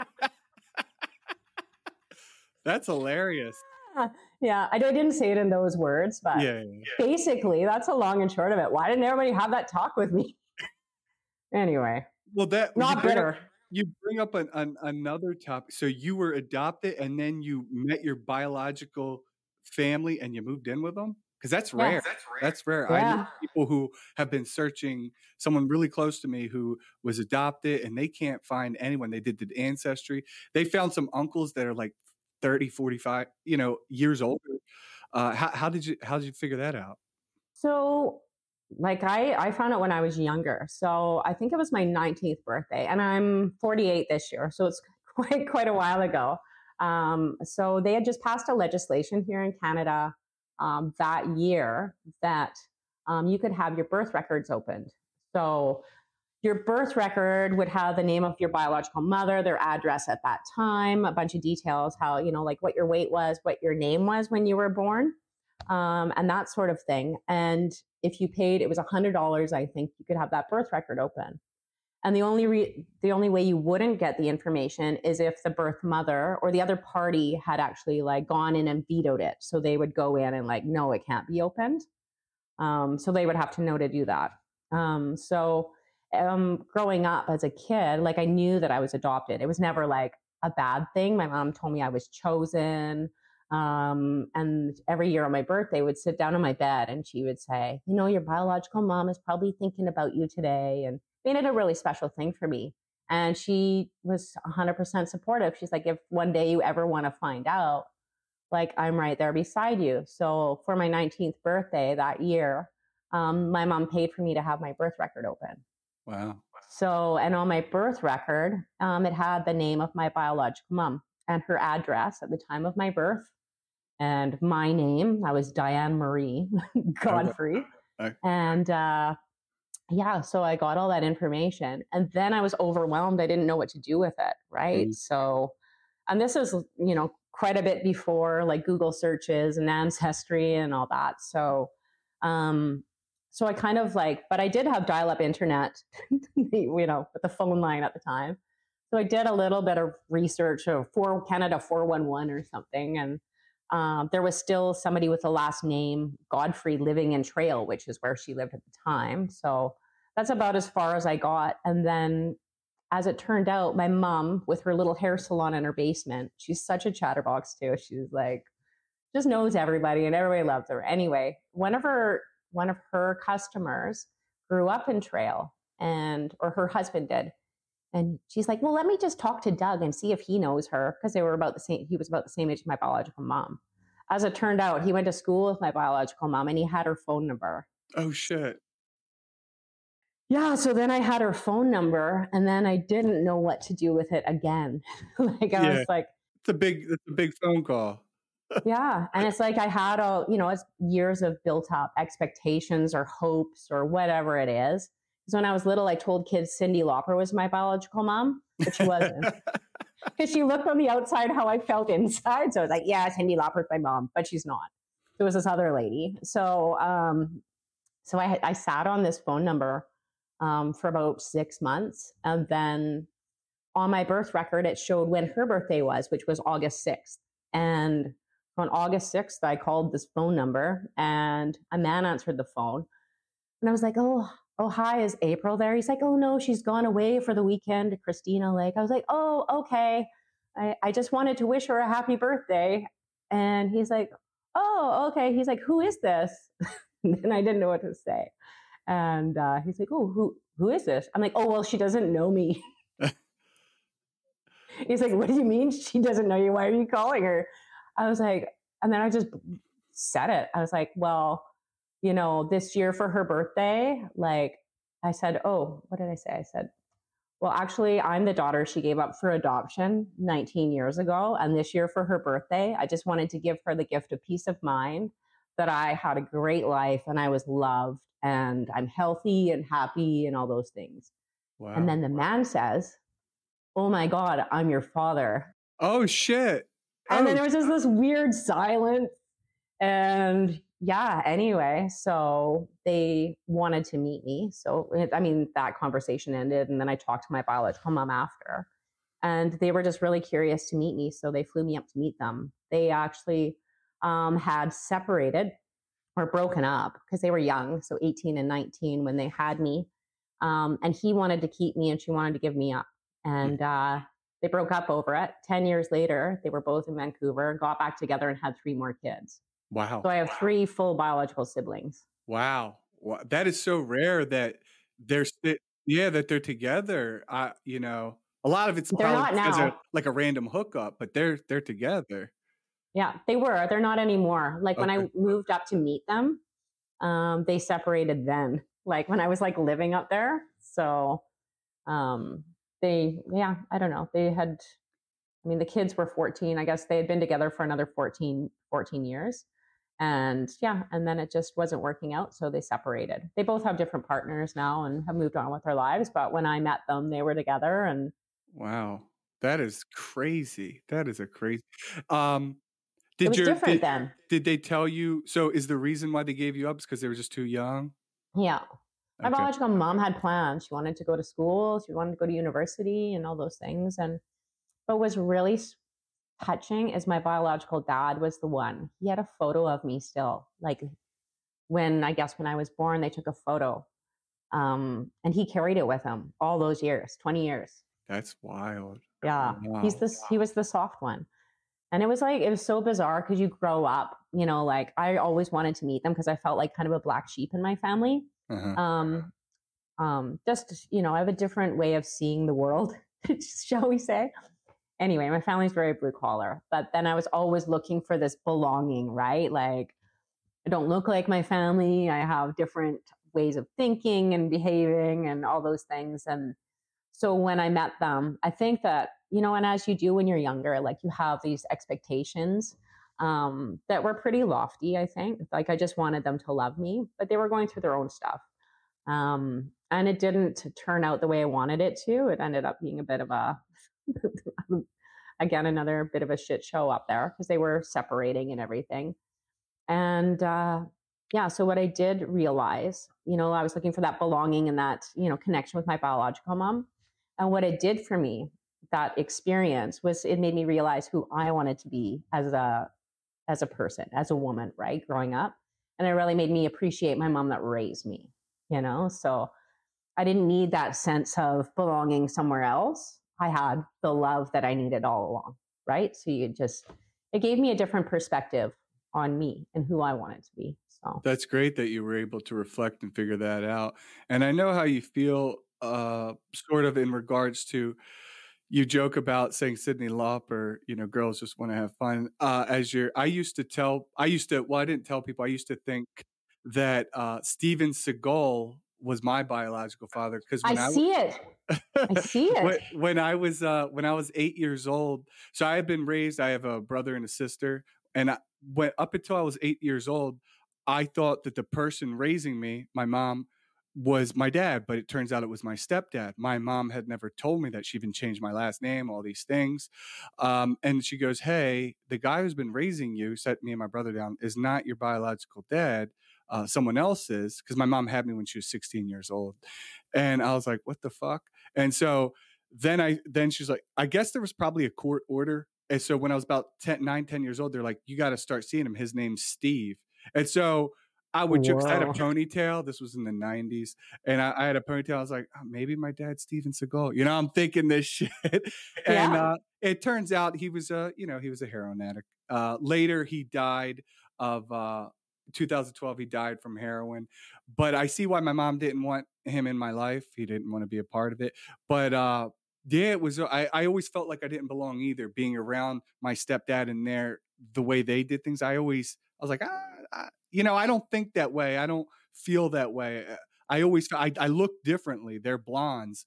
That's hilarious. Yeah, I didn't say it in those words, but basically that's the long and short of it. Why didn't everybody have that talk with me? Anyway, well, not bitter. You bring up another topic. So you were adopted, and then you met your biological family, and you moved in with them? Because that's rare. Yes. That's rare. Yeah. I know people who have been searching. Someone really close to me who was adopted, and they can't find anyone. They did the ancestry. They found some uncles that are like 30, 45, years older. How did you figure that out? So like I found it when I was younger. So I think it was my 19th birthday, and I'm 48 this year. So it's quite a while ago. So they had just passed a legislation here in Canada that year that you could have your birth records opened. So your birth record would have the name of your biological mother, their address at that time, a bunch of details, how, like what your weight was, what your name was when you were born. and that sort of thing. And if you paid, it was $100, I think, you could have that birth record open. And the only way you wouldn't get the information is if the birth mother or the other party had actually like gone in and vetoed it. So they would go in and like, no, it can't be opened. So they would have to know to do that. Growing up as a kid, like I knew that I was adopted. It was never like a bad thing. My mom told me I was chosen. And every year on my birthday, would sit down on my bed and she would say, you know, your biological mom is probably thinking about you today, and made it a really special thing for me. And she was 100% supportive. She's like, if one day you ever want to find out, like I'm right there beside you. So for my 19th birthday that year, my mom paid for me to have my birth record open. Wow. So, and on my birth record, it had the name of my biological mom and her address at the time of my birth, and my name. I was Diane Marie Godfrey. Okay. And yeah, so I got all that information, and then I was overwhelmed. I didn't know what to do with it, right? Mm-hmm. So, and this is, you know, quite a bit before like Google searches and Ancestry and all that. So, so I kind of like, but I did have dial-up internet, you know, with the phone line at the time. So I did a little bit of research for Canada 411 or something, and there was still somebody with the last name Godfrey living in Trail, which is where she lived at the time. So that's about as far as I got. And then, as it turned out, my mom, with her little hair salon in her basement, she's such a chatterbox too. She's like, just knows everybody and everybody loves her. Anyway, one of her customers grew up in Trail, or her husband did. And she's like, well, let me just talk to Doug and see if he knows her, because they were about the same. He was about the same age as my biological mom. As it turned out, he went to school with my biological mom and he had her phone number. Oh, shit. Yeah, so then I had her phone number, and then I didn't know what to do with it again. Like I was like, it's a big phone call. Yeah, and it's like I had it's years of built up expectations or hopes or whatever it is. Because when I was little, I told kids Cyndi Lauper was my biological mom, but she wasn't. Because she looked on the outside how I felt inside. So I was like, yeah, Cyndi Lauper's my mom, but she's not. It was this other lady. So, so I sat on this phone number for about 6 months. And then on my birth record, it showed when her birthday was, which was August 6th. And on August 6th, I called this phone number and a man answered the phone. And I was like, oh, hi, is April there? He's like, oh, no, she's gone away for the weekend to Christina Lake. I was like, oh, okay. I just wanted to wish her a happy birthday. And he's like, oh, okay. He's like, who is this? And I didn't know what to say. And he's like, oh, who is this? I'm like, oh, well, she doesn't know me. He's like, what do you mean she doesn't know you? Why are you calling her? I was like, and then I just said it. I was like, well, you know, this year for her birthday, like I said, oh, what did I say? I said, well, actually, I'm the daughter she gave up for adoption 19 years ago. And this year for her birthday, I just wanted to give her the gift of peace of mind that I had a great life and I was loved and I'm healthy and happy and all those things. Wow. And then the man says, oh my God, I'm your father. Oh, shit. And then there was just this weird silence. And yeah, anyway, so they wanted to meet me. So, I mean, that conversation ended. And then I talked to my biological mom after. And they were just really curious to meet me. So they flew me up to meet them. They actually had separated or broken up because they were young. So 18 and 19 when they had me. And he wanted to keep me and she wanted to give me up. And they broke up over it. 10 years later, they were both in Vancouver, got back together and had 3 more kids. Wow. So I have 3 full biological siblings. Wow. That is so rare that they're together. You know, a lot of it's probably because of like a random hookup, but they're together. Yeah, they were. They're not anymore. Like when I moved up to meet them, they separated then, like when I was like living up there. So I don't know. The kids were 14. I guess they had been together for another 14 years. And and then it just wasn't working out. So they separated. They both have different partners now and have moved on with their lives. But when I met them, they were together. And wow, that is crazy. That is a crazy. It was different then. Did they tell you? So is the reason why they gave you up because they were just too young? Yeah. My Okay. biological mom had plans. She wanted to go to school. She wanted to go to university and all those things. And what was really touching is my biological dad was the one. He had a photo of me still. Like when I was born, they took a photo. And he carried it with him all those years, 20 years. That's wild. Yeah. Wow. He was the soft one. And it was so bizarre because you grow up, like I always wanted to meet them because I felt like kind of a black sheep in my family. Uh-huh. Just, I have a different way of seeing the world, shall we say. Anyway, my family's very blue collar, but then I was always looking for this belonging, right? Like I don't look like my family. I have different ways of thinking and behaving and all those things. And so when I met them, I think that, and as you do when you're younger, like you have these expectations that were pretty lofty, I think. Like I just wanted them to love me, but they were going through their own stuff. And it didn't turn out the way I wanted it to. It ended up being a bit of a, again, another bit of a shit show up there because they were separating and everything. And so what I did realize, I was looking for that belonging and that, connection with my biological mom. And what it did for me, that experience, was it made me realize who I wanted to be as a person, as a woman, right, growing up. And it really made me appreciate my mom that raised me, So I didn't need that sense of belonging somewhere else. I had the love that I needed all along, right? So it gave me a different perspective on me and who I wanted to be. So that's great that you were able to reflect and figure that out. And I know how you feel sort of in regards to, you joke about saying Cyndi Lauper, girls just want to have fun. I didn't tell people, I used to think that Steven Seagal was my biological father. Because I see it. When I was 8 years old, so I have a brother and a sister. And up until I was 8 years old, I thought that the person raising me, my mom, was my dad, but it turns out it was my stepdad. My mom had never told me that. She even changed my last name, all these things. And she goes, hey, the guy who's been raising you, set me and my brother down, is not your biological dad. Someone else is, because my mom had me when she was 16 years old. And I was like, what the fuck? And so then she's like, I guess there was probably a court order. And so when I was about 10 years old, they're like, you got to start seeing him. His name's Steve. And so I would joke, I had a ponytail. This was in the 90s. And I had a ponytail. I was like, oh, maybe my dad's Steven Seagal. I'm thinking this shit. And it turns out he was a heroin addict. Later, he died of 2012. He died from heroin. But I see why my mom didn't want him in my life. He didn't want to be a part of it. But it was, I always felt like I didn't belong either, being around my stepdad and the way they did things. I was like, I don't think that way. I don't feel that way. I look differently. They're blondes.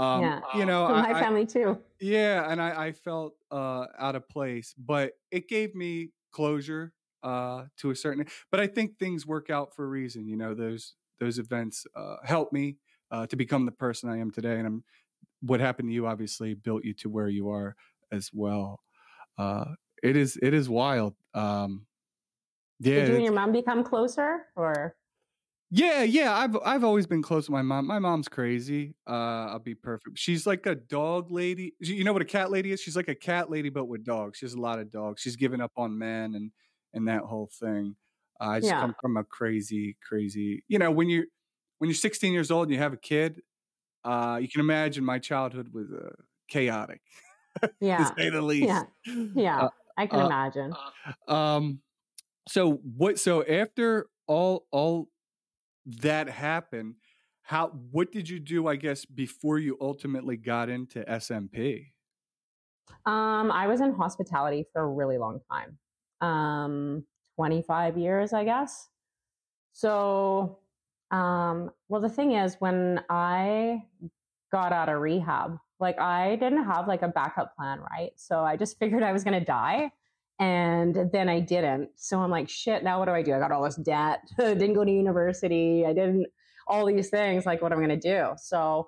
My family too. Yeah. And I felt out of place, but it gave me closure to a certain, but I think things work out for a reason. Those events helped me to become the person I am today. And what happened to you obviously built you to where you are as well. It is wild. Did you and your mom become closer, or? Yeah. I've always been close to my mom. My mom's crazy. I'll be perfect. She's like a dog lady. You know what a cat lady is? She's like a cat lady, but with dogs. She has a lot of dogs. She's given up on men and that whole thing. I just come from a crazy. When you're 16 years old and you have a kid, you can imagine my childhood was chaotic, to say the least. Yeah. I can imagine. So after all that happened, what did you do, I guess, before you ultimately got into SMP? I was in hospitality for a really long time. 25 years, I guess. So, well, the thing is, when I got out of rehab, like I didn't have like a backup plan, right? So I just figured I was going to die. And then I didn't. So I'm like, shit, now what do I do? I got all this debt. Didn't go to university. I didn't all these things. Like, what am I going to do? So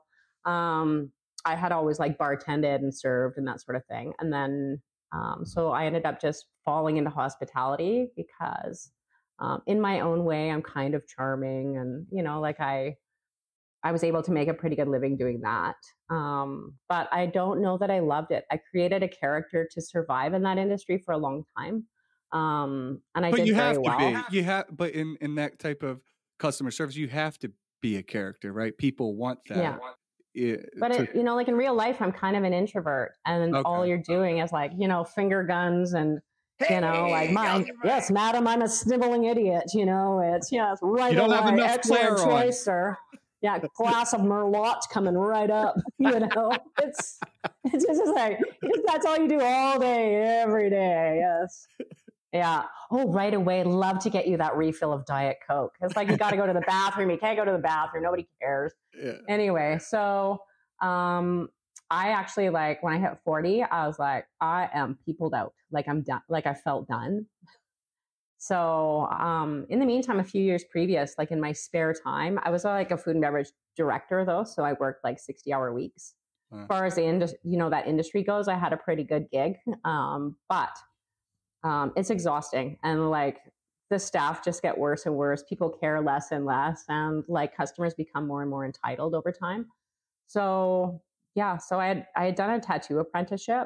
I had always like bartended and served and that sort of thing. And then, so I ended up just falling into hospitality because in my own way, I'm kind of charming, and like I was able to make a pretty good living doing that. But I don't know that I loved it. I created a character to survive in that industry for a long time. And I did very well. But in that type of customer service, you have to be a character, right? People want that. Yeah. But like in real life, I'm kind of an introvert, and all you're doing is like, finger guns and, like mine. Yes, madam, I'm a sniveling idiot. It's right. You don't away. have enough Excellent flair choice, sir. Yeah, glass of Merlot coming right up. It's just like that's all you do all day, every day. Yes. Yeah. Oh, right away. Love to get you that refill of Diet Coke. It's like you got to go to the bathroom. You can't go to the bathroom. Nobody cares. Yeah. Anyway, so I actually, like, when I hit 40, I was like, I am peopled out. Like, I'm done. Like, I felt done. So in the meantime, a few years previous, like in my spare time, I was like a food and beverage director, though. So I worked like 60-hour weeks. As far as that industry goes, I had a pretty good gig. But it's exhausting, and like the staff just get worse and worse. People care less and less, and like customers become more and more entitled over time. So yeah, so I had done a tattoo apprenticeship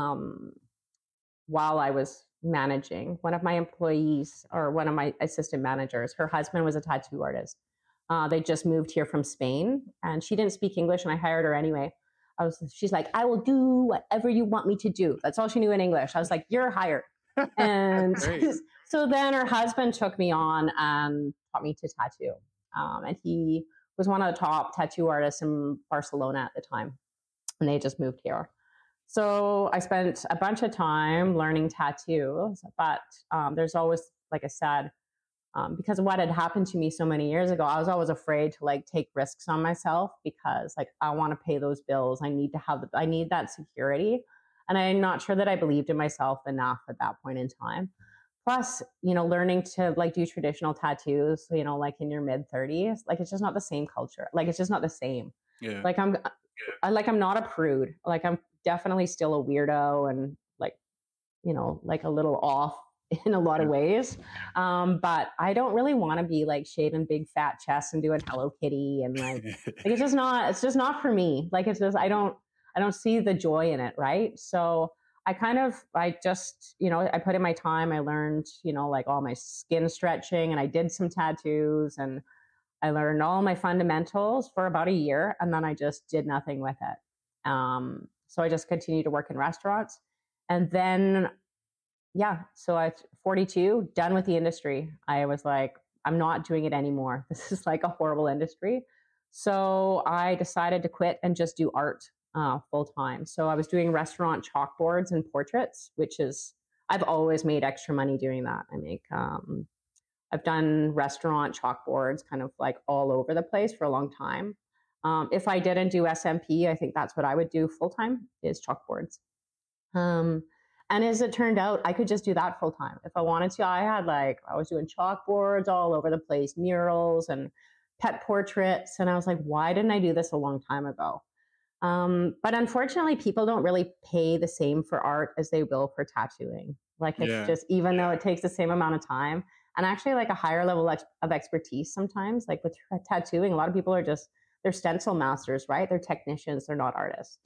while I was managing. One of my employees, or one of my assistant managers, her husband was a tattoo artist. They just moved here from Spain, and she didn't speak English, and I hired her anyway. She's like, I will do whatever you want me to do. That's all she knew in English. I was like, you're hired. And so then her husband took me on and taught me to tattoo. And he was one of the top tattoo artists in Barcelona at the time, and they just moved here. So I spent a bunch of time learning tattoos, but there's always, like I said, because of what had happened to me so many years ago, I was always afraid to like take risks on myself, because like I want to pay those bills. I need that security. And I'm not sure that I believed in myself enough at that point in time. Plus, learning to like do traditional tattoos, like in your mid 30s, like it's just not the same culture. Like it's just not the same. Yeah. Like I'm not a prude. Like I'm definitely still a weirdo, and like, like a little off in a lot of ways. But I don't really want to be like shaving big fat chests and doing Hello Kitty, and like it's just not for me. Like it's just, I don't see the joy in it. Right. So I just, I put in my time. I learned, like all my skin stretching, and I did some tattoos, and I learned all my fundamentals for about a year, and then I just did nothing with it. So I just continued to work in restaurants, and then, yeah, so at 42, done with the industry. I was like, I'm not doing it anymore. This is like a horrible industry. So I decided to quit and just do art full time. So I was doing restaurant chalkboards and portraits, I've always made extra money doing that. I've done restaurant chalkboards kind of like all over the place for a long time. If I didn't do SMP, I think that's what I would do full time, is chalkboards. And as it turned out, I could just do that full time if I wanted to. I was doing chalkboards all over the place, murals and pet portraits. And I was like, why didn't I do this a long time ago? But unfortunately, people don't really pay the same for art as they will for tattooing. Like it's just, even though it takes the same amount of time, and actually like a higher level of expertise sometimes, like with tattooing, a lot of people they're stencil masters, right? They're technicians, they're not artists.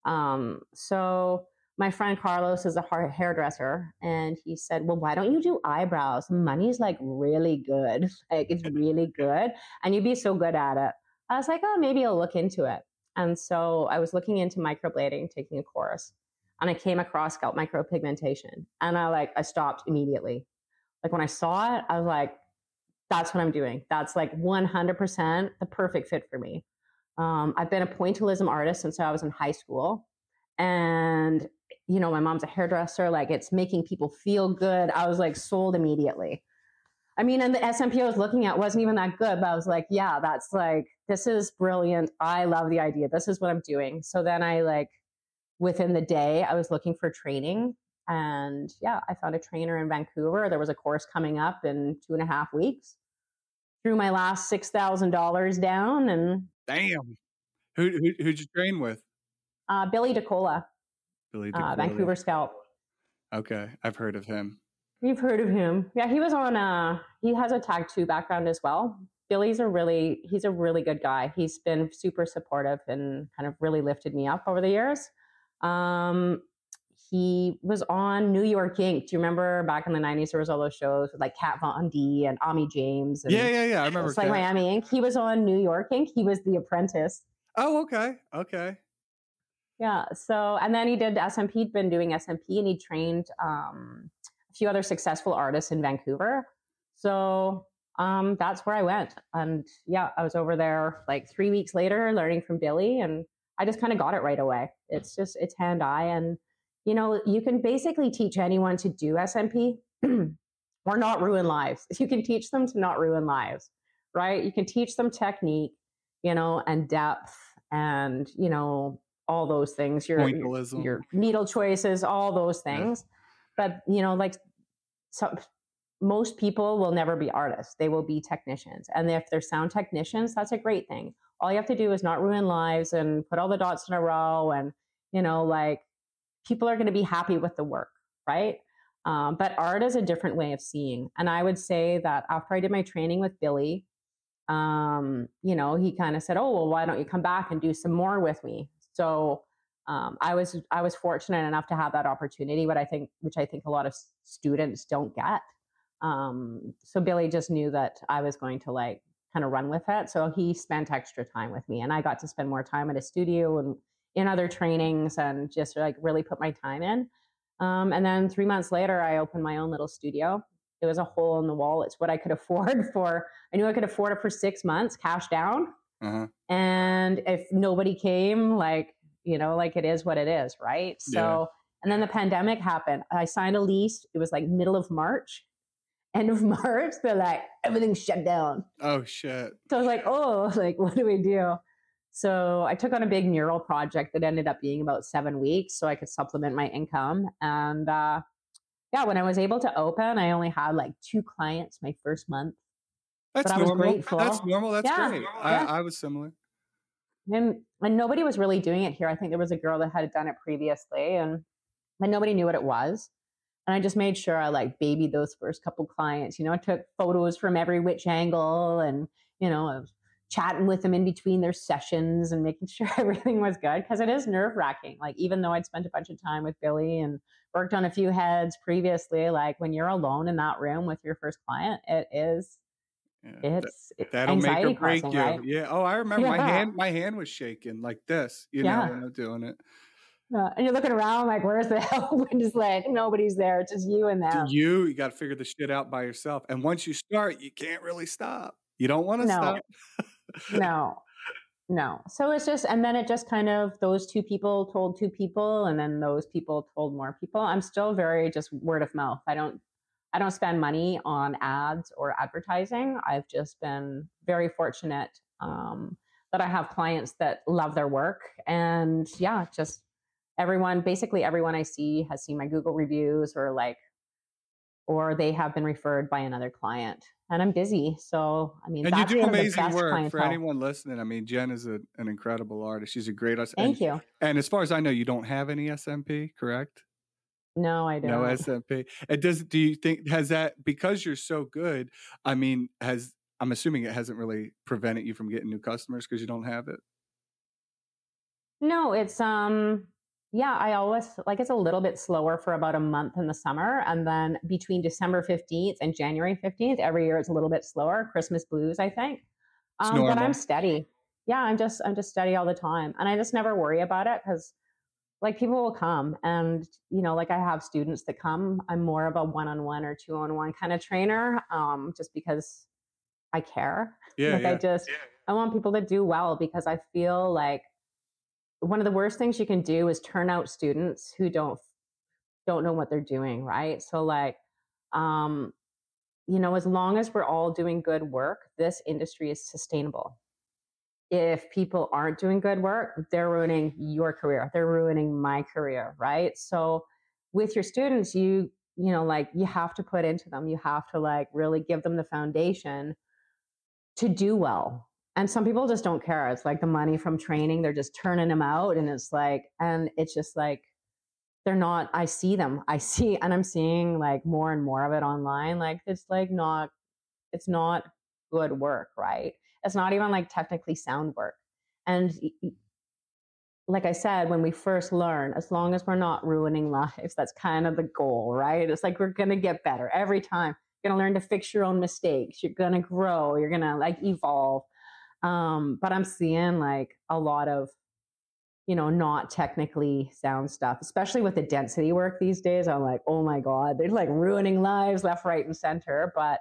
So my friend Carlos is a hairdresser, and he said, well, why don't you do eyebrows? Money's like really good. Like it's really good, and you'd be so good at it. I was like, oh, maybe I'll look into it. And so I was looking into microblading, taking a course, and I came across scalp micropigmentation, and I stopped immediately. Like when I saw it, I was like, that's what I'm doing. That's like 100% the perfect fit for me. I've been a pointillism artist since I was in high school. And, my mom's a hairdresser. Like it's making people feel good. I was like sold immediately. And the SMP I was looking at wasn't even that good, but I was like, yeah, that's like, this is brilliant. I love the idea. This is what I'm doing. So then within the day, I was looking for training. And yeah, I found a trainer in Vancouver. There was a course coming up in 2.5 weeks. Threw my last $6,000 down, and damn, who'd you train with? Billy DeCola, Vancouver Scalp. Okay, I've heard of him. You've heard of him. Yeah, he was on he has a Tag 2 background as well. He's a really good guy. He's been super supportive and kind of really lifted me up over the years. Um, he was on New York Inc. Do you remember back in the 90s there was all those shows with like Kat Von D and Ami James and Yeah. I remember. It's like Miami Inc. He was on New York Inc. He was the apprentice. Oh, okay. Yeah. So, and then he did SMP. He'd been doing SMP, and he trained a few other successful artists in Vancouver. So that's where I went. And yeah, I was over there like 3 weeks later learning from Billy, and I just kind of got it right away. It's hand-eye. And, you can basically teach anyone to do SMP or not ruin lives. You can teach them to not ruin lives, right? You can teach them technique, and depth and, all those things, your needle choices, all those things. Yeah. But, most people will never be artists. They will be technicians. And if they're sound technicians, that's a great thing. All you have to do is not ruin lives and put all the dots in a row. And, people are going to be happy with the work, right? But art is a different way of seeing. And I would say that after I did my training with Billy, he kind of said, oh, well, why don't you come back and do some more with me? So I was fortunate enough to have that opportunity, which I think a lot of students don't get. So Billy just knew that I was going to like kind of run with it. So he spent extra time with me, and I got to spend more time at his studio and in other trainings and just like really put my time in. And then 3 months later, I opened my own little studio. It was a hole in the wall. It's what I could afford I knew I could afford it for 6 months, cash down. Uh-huh. And if nobody came, like it is what it is, right? So, and then the pandemic happened. I signed a lease. It was like middle of March. End of March, they're like, everything's shut down. Oh, shit. So I was like, oh, like, what do we do? So I took on a big mural project that ended up being about 7 weeks so I could supplement my income. And when I was able to open, I only had like 2 clients my first month. That's normal. I was grateful. That's normal. That's great. I was similar. And nobody was really doing it here. I think there was a girl that had done it previously, and nobody knew what it was. And I just made sure I like babied those first couple clients. I took photos from every which angle, and I was chatting with them in between their sessions and making sure everything was good, because it is nerve-wracking. Like, even though I'd spent a bunch of time with Billy and worked on a few heads previously, like when you're alone in that room with your first client, it's that'll make or break you. Right? Yeah. Oh, I remember my hand was shaking like this, when I'm doing it. And you're looking around like, where's the help? We're just like, nobody's there. It's just you and them. You got to figure the shit out by yourself. And once you start, you can't really stop. You don't want to stop. No. So it's just, and then it just kind of, those 2 people told 2 people, and then those people told more people. I'm still very just word of mouth. I don't spend money on ads or advertising. I've just been very fortunate that I have clients that love their work. And just basically everyone I see has seen my Google reviews or they have been referred by another client. And I'm busy. So, I mean, and you do amazing work clientele. For anyone listening. I mean, Jen is an incredible artist. She's a great artist. Thank you. And as far as I know, you don't have any SMP, correct? No, I don't. No SMP. Do you think, has that, because you're so good, I mean, I'm assuming it hasn't really prevented you from getting new customers because you don't have it? No, it's, I always it's a little bit slower for about a month in the summer. And then between December 15th and January 15th, every year it's a little bit slower. Christmas blues, I think. But I'm steady. Yeah, I'm just steady all the time. And I just never worry about it, because like people will come, and, like I have students that come. I'm more of a 1-on-1 or 2-on-1 kind of trainer, just because I care. Yeah. I want people to do well, because I feel like one of the worst things you can do is turn out students who don't know what they're doing, right? So like, as long as we're all doing good work, this industry is sustainable. If people aren't doing good work, they're ruining your career. They're ruining my career, right? So with your students, you have to put into them. You have to really give them the foundation to do well. And some people just don't care. It's like the money from training, they're just turning them out. And it's just like, they're not, I see them. And I'm seeing like more and more of it online. Like it's like not, it's not good work, right? It's not even like technically sound work. And like I said, when we first learn, as long as we're not ruining lives, that's kind of the goal, right? It's like we're going to get better every time. You're going to learn to fix your own mistakes. You're going to grow. You're going to like evolve. But I'm seeing like a lot of, not technically sound stuff, especially with the density work these days. I'm like, oh my God, they're like ruining lives left, right, and center. But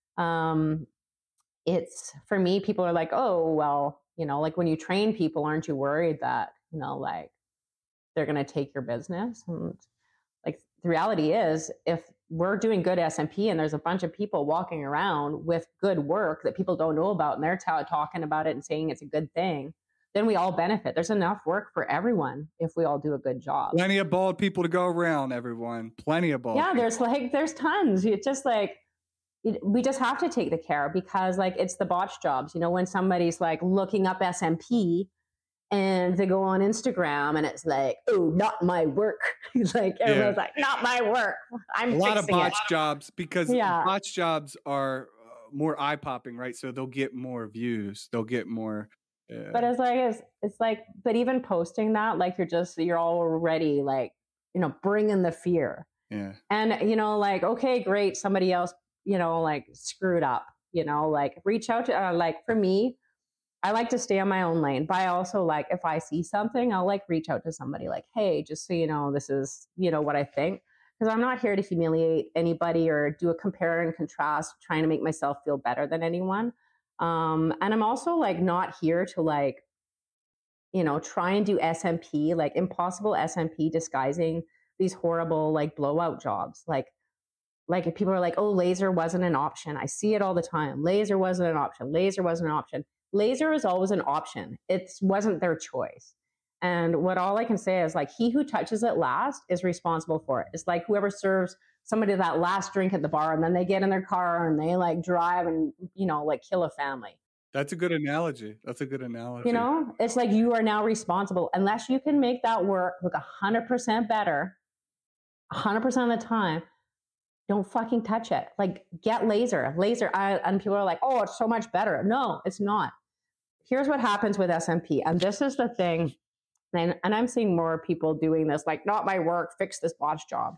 it's, for me, people are like, oh, well, like when you train people, aren't you worried that, like they're going to take your business? And like the reality is, if we're doing good SMP and there's a bunch of people walking around with good work that people don't know about and they're talking about it and saying it's a good thing, then we all benefit. There's enough work for everyone if we all do a good job. Plenty of bald people to go around, everyone. Plenty of bald people. There's tons. It's just like, we just have to take the care, because like it's the botch jobs. When somebody's like looking up SMP and they go on Instagram and it's like, oh, not my work. Like everyone's like, not my work. I'm a lot of botch jobs, because botch jobs are more eye popping, right? So they'll get more views. They'll get more. But it's like, but even posting that, like you're already like, bringing the fear. Yeah. And like, okay, great, somebody else, like screwed up. Like reach out to like, for me, I like to stay on my own lane, but I also like, if I see something, I'll like reach out to somebody like, hey, just so you know, this is, what I think. Because I'm not here to humiliate anybody or do a compare and contrast, trying to make myself feel better than anyone. And I'm also like not here to like, try and do SMP, like impossible SMP disguising these horrible like blowout jobs. Like if people are like, oh, laser wasn't an option. I see it all the time. Laser wasn't an option. Laser wasn't an option. Laser is always an option. It wasn't their choice. And what all I can say is like, he who touches it last is responsible for it. It's like whoever serves somebody that last drink at the bar and then they get in their car and they like drive and, like kill a family. That's a good analogy. It's like you are now responsible. Unless you can make that work look 100% better, 100% of the time, don't fucking touch it. Like get laser. And people are like, oh, it's so much better. No, it's not. Here's what happens with SMP. And this is the thing. And I'm seeing more people doing this, like, not my work, fix this botch job.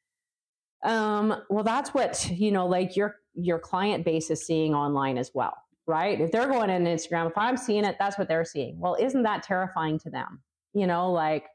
Well, that's what, like your client base is seeing online as well, right? If they're going on Instagram, if I'm seeing it, that's what they're seeing. Well, isn't that terrifying to them? Like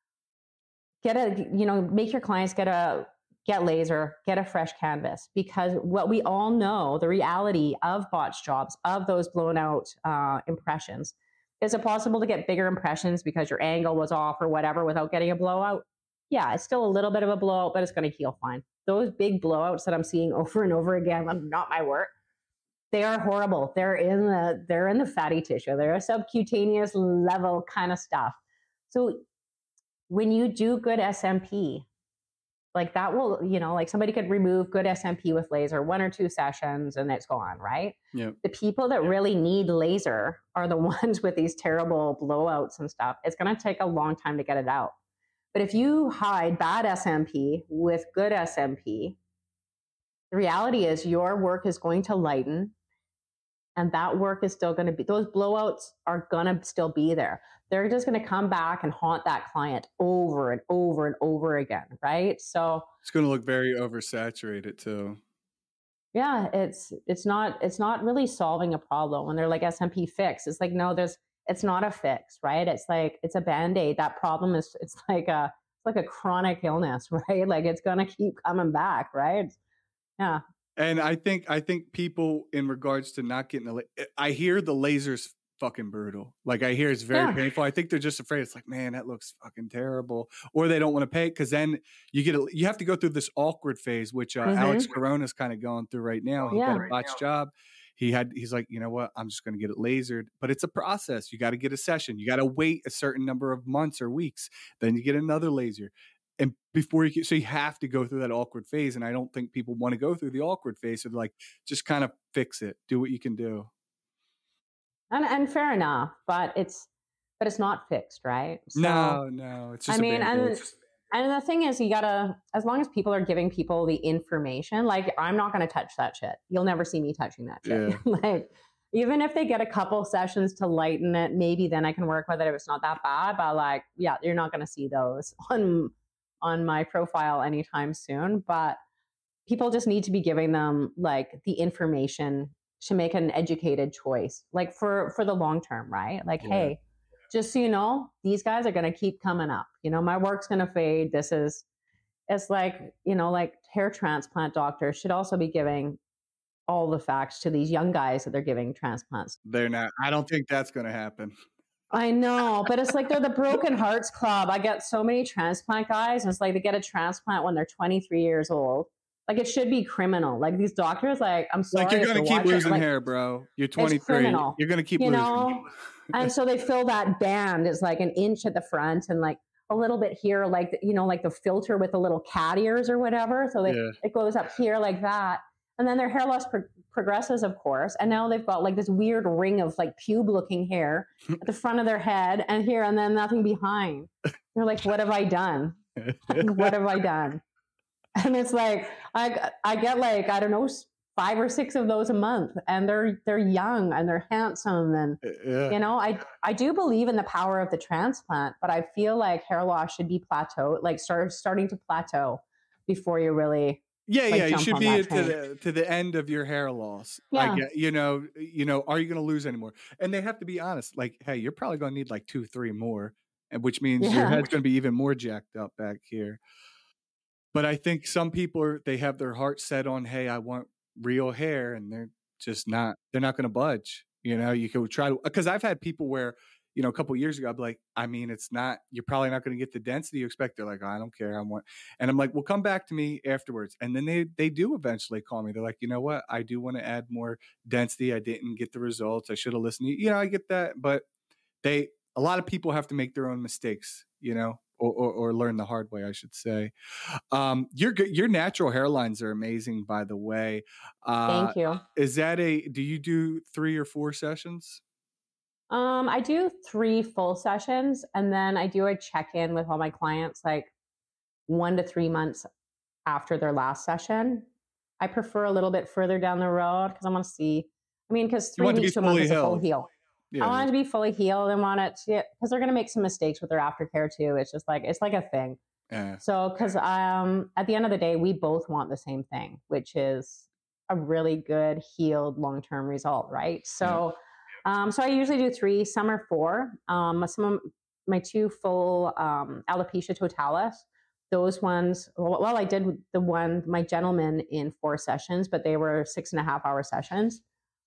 make your clients get laser, get a fresh canvas, because what we all know, the reality of botch jobs, of those blown out impressions, is it possible to get bigger impressions because your angle was off or whatever without getting a blowout? Yeah, it's still a little bit of a blowout, but it's going to heal fine. Those big blowouts that I'm seeing over and over again, not my work, they are horrible. They're in the fatty tissue. They're a subcutaneous level kind of stuff. So when you do good SMP, like that will, like somebody could remove good SMP with laser, 1 or 2 sessions and it's gone, right? Yeah. The people that really need laser are the ones with these terrible blowouts and stuff. It's going to take a long time to get it out. But if you hide bad SMP with good SMP, the reality is your work is going to lighten, and that work is still going to be, those blowouts are going to still be there. They're just going to come back and haunt that client over and over and over again, right? So it's going to look very oversaturated too. Yeah, it's not really solving a problem when they're like SMP fix. It's like, no, it's not a fix, right? It's like, it's a Band-Aid. That problem it's like a chronic illness, right? Like it's going to keep coming back, right? Yeah. And I think people, in regards to not getting I hear the laser's fucking brutal. Like I hear it's very painful. I think they're just afraid. It's like, man, that looks fucking terrible. Or they don't want to pay, because then you have to go through this awkward phase, which Alex Corona's kind of going through right now. He got a botched job. He's like, you know what? I'm just going to get it lasered. But it's a process. You got to get a session. You got to wait a certain number of months or weeks. Then you get another laser. And before so you have to go through that awkward phase. And I don't think people want to go through the awkward phase. So like, just kind of fix it. Do what you can do. And fair enough, but it's not fixed, right? So, no, it's just And the thing is, you gotta, as long as people are giving people the information, like I'm not gonna touch that shit. You'll never see me touching that shit. Yeah. Like, even if they get a couple sessions to lighten it, maybe then I can work with it if it's not that bad. But like, yeah, you're not gonna see those on my profile anytime soon. But people just need to be giving them like the information to make an educated choice, like for the long term, right? Like, Yeah. hey, just so you know, these guys are going to keep coming up. You know, my work's going to fade. It's like, you know, like hair transplant doctors should also be giving all the facts to these young guys that they're giving transplants. They're not. I don't think that's going to happen. I know, but it's like they're the Broken Hearts Club. I get so many transplant guys, and it's like they get a transplant when they're 23 years old. Like it should be criminal. Like these doctors, like I'm sorry, like you're gonna keep losing like, hair, bro. You're 23. You're gonna keep losing. Know? And so they fill that band. It's like an inch at the front and like a little bit here, like you know, like the filter with the little cat ears or whatever. So it goes up here like that, and then their hair loss progresses, of course. And now they've got like this weird ring of like pube-looking hair at the front of their head and here, and then nothing behind. They're like, "What have I done? What have I done?" And it's like I get like, I don't know, 5 or 6 of those a month, and they're young and they're handsome, and you know, I do believe in the power of the transplant, but I feel like hair loss should be plateaued, like starting to plateau before you really you should be to the end of your hair loss. Yeah. You know, are you going to lose any more? And they have to be honest. Like, hey, you're probably going to need like 2-3 more, which means your head's going to be even more jacked up back here. But I think some people they have their heart set on, hey, I want real hair, and they're just not. They're not going to budge. You know, you could try to, because I've had people where, you know, a couple of years ago, I'd be like, I mean, it's not. You're probably not going to get the density you expect. They're like, I don't care. And I'm like, well, come back to me afterwards. And then they do eventually call me. They're like, you know what? I do want to add more density. I didn't get the results. I should have listened to you. You know, I get that, but a lot of people have to make their own mistakes. You know. Or learn the hard way, I should say. Your natural hairlines are amazing, by the way. Thank you. Do you do 3 or 4 sessions? I do 3 full sessions, and then I do a check-in with all my clients like 1 to 3 months after their last session. I prefer a little bit further down the road because I want to see. I mean, because 3 weeks to a month is a full heal. Yeah. I want it to be fully healed and want it to, because they're going to make some mistakes with their aftercare too. It's just like, it's like a thing. Yeah. So, because at the end of the day, we both want the same thing, which is a really good healed long-term result, right? So, so I usually do 3, some are 4. Some of my 2 full alopecia totalis, those ones, well, I did my gentleman in 4 sessions, but they were 6.5-hour sessions.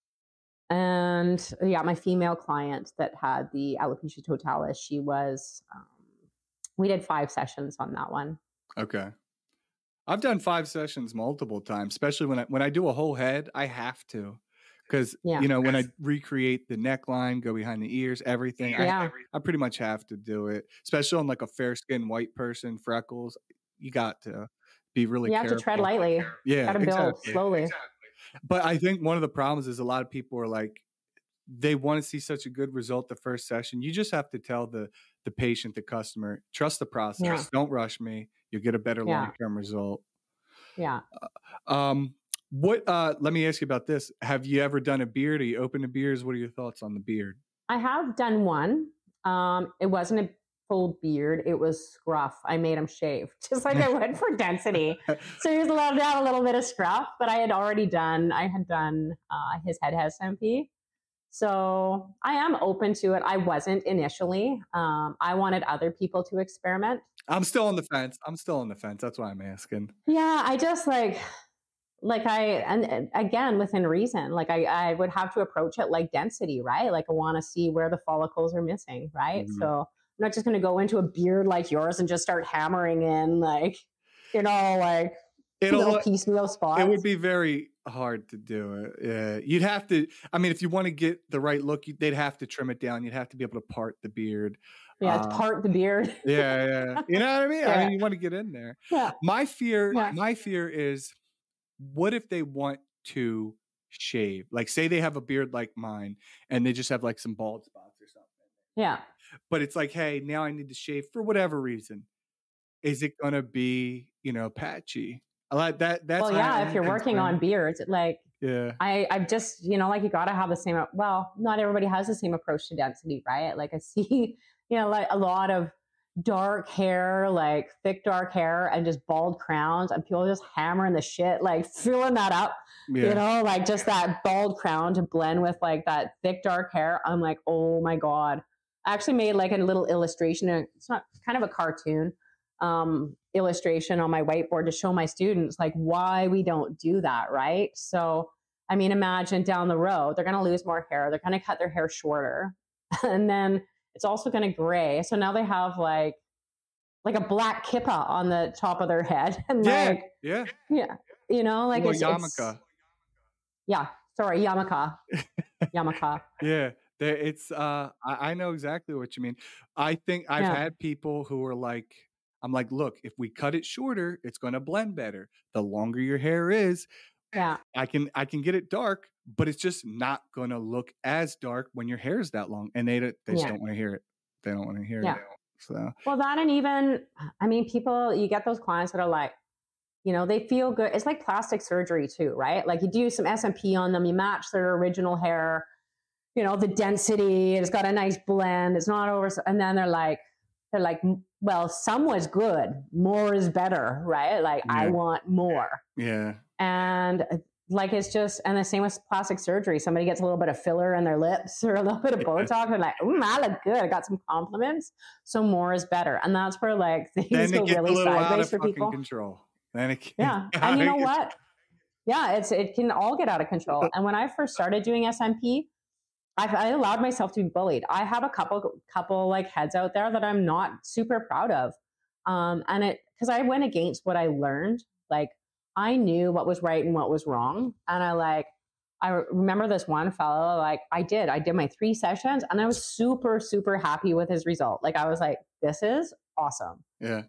And my female client that had the alopecia totalis, she was, we did 5 sessions on that one. Okay. I've done 5 sessions multiple times, especially when I do a whole head, I have to. Because, you know, when I recreate the neckline, go behind the ears, everything, I pretty much have to do it, especially on like a fair-skinned white person, freckles. You got to be really careful. You have to tread lightly. Yeah, got to build slowly. Exactly. But I think one of the problems is a lot of people are like, they want to see such a good result the first session. You just have to tell the patient, the customer, trust the process. Yeah. Don't rush me. You'll get a better long-term result. Yeah. Let me ask you about this. Have you ever done a beard? Are you open to beards? What are your thoughts on the beard? I have done one. It wasn't a full beard. It was scruff. I made him shave, just like I went for density. So he was allowed to have a little bit of scruff, but I had done his head SMP. So I am open to it. I wasn't initially. I wanted other people to experiment. I'm still on the fence. That's why I'm asking. Yeah, I just and again, within reason, like I would have to approach it like density, right? Like I want to see where the follicles are missing, right? Mm-hmm. So I'm not just going to go into a beard like yours and just start hammering in little piecemeal spots. It would be very hard to do it. Yeah, you'd have to. I mean, if you want to get the right look, they'd have to trim it down. You'd have to be able to part the beard. Yeah, part the beard. Yeah. You know what I mean? Yeah. I mean, you want to get in there. Yeah. My fear is, what if they want to shave? Like, say they have a beard like mine, and they just have like some bald spots or something. Yeah. But it's like, hey, now I need to shave for whatever reason. is it going to be, patchy? I like that. That's well, yeah, if you're working on beards, like, yeah, I've just, like you got to have the same, well, not everybody has the same approach to density, right? Like I see, like a lot of dark hair, like thick dark hair and just bald crowns, and people just hammering the shit, like filling that up, yeah. like just that bald crown to blend with like that thick dark hair. I'm like, oh my God. I actually made like a little illustration. It's not kind of a cartoon illustration on my whiteboard to show my students like why we don't do that, right? So, I mean, imagine down the road, they're going to lose more hair. They're going to cut their hair shorter. And then it's also going to gray. So now they have like a black kippa on the top of their head. And yeah, like, yeah. Like it's yarmulke. Yeah. Sorry. Yarmulke. Yeah. It's I know exactly what you mean. I think I've had people who are like, I'm like, look, if we cut it shorter, it's going to blend better. The longer your hair is, I can get it dark, but it's just not going to look as dark when your hair is that long. And they just don't want to hear it. They don't want to hear it. So, well, that, and even, I mean, people, you get those clients that are like, they feel good. It's like plastic surgery too, right? Like you do some SMP on them, you match their original hair, the density, it's got a nice blend, it's not over. And then they're like, well, some was good, more is better, right? Like I want more. Yeah. And like, it's just, and the same with plastic surgery. Somebody gets a little bit of filler in their lips or a little bit of Botox, and like, I look good. I got some compliments. So more is better. And that's where like things go really sideways for people. Control. Then it and you know what? Yeah, it can all get out of control. And when I first started doing SMP, I allowed myself to be bullied. I have a couple like heads out there that I'm not super proud of. And because I went against what I learned. Like I knew what was right and what was wrong. And I remember this one fellow, like I did my 3 sessions and I was super, super happy with his result. Like I was like, this is awesome. Yeah.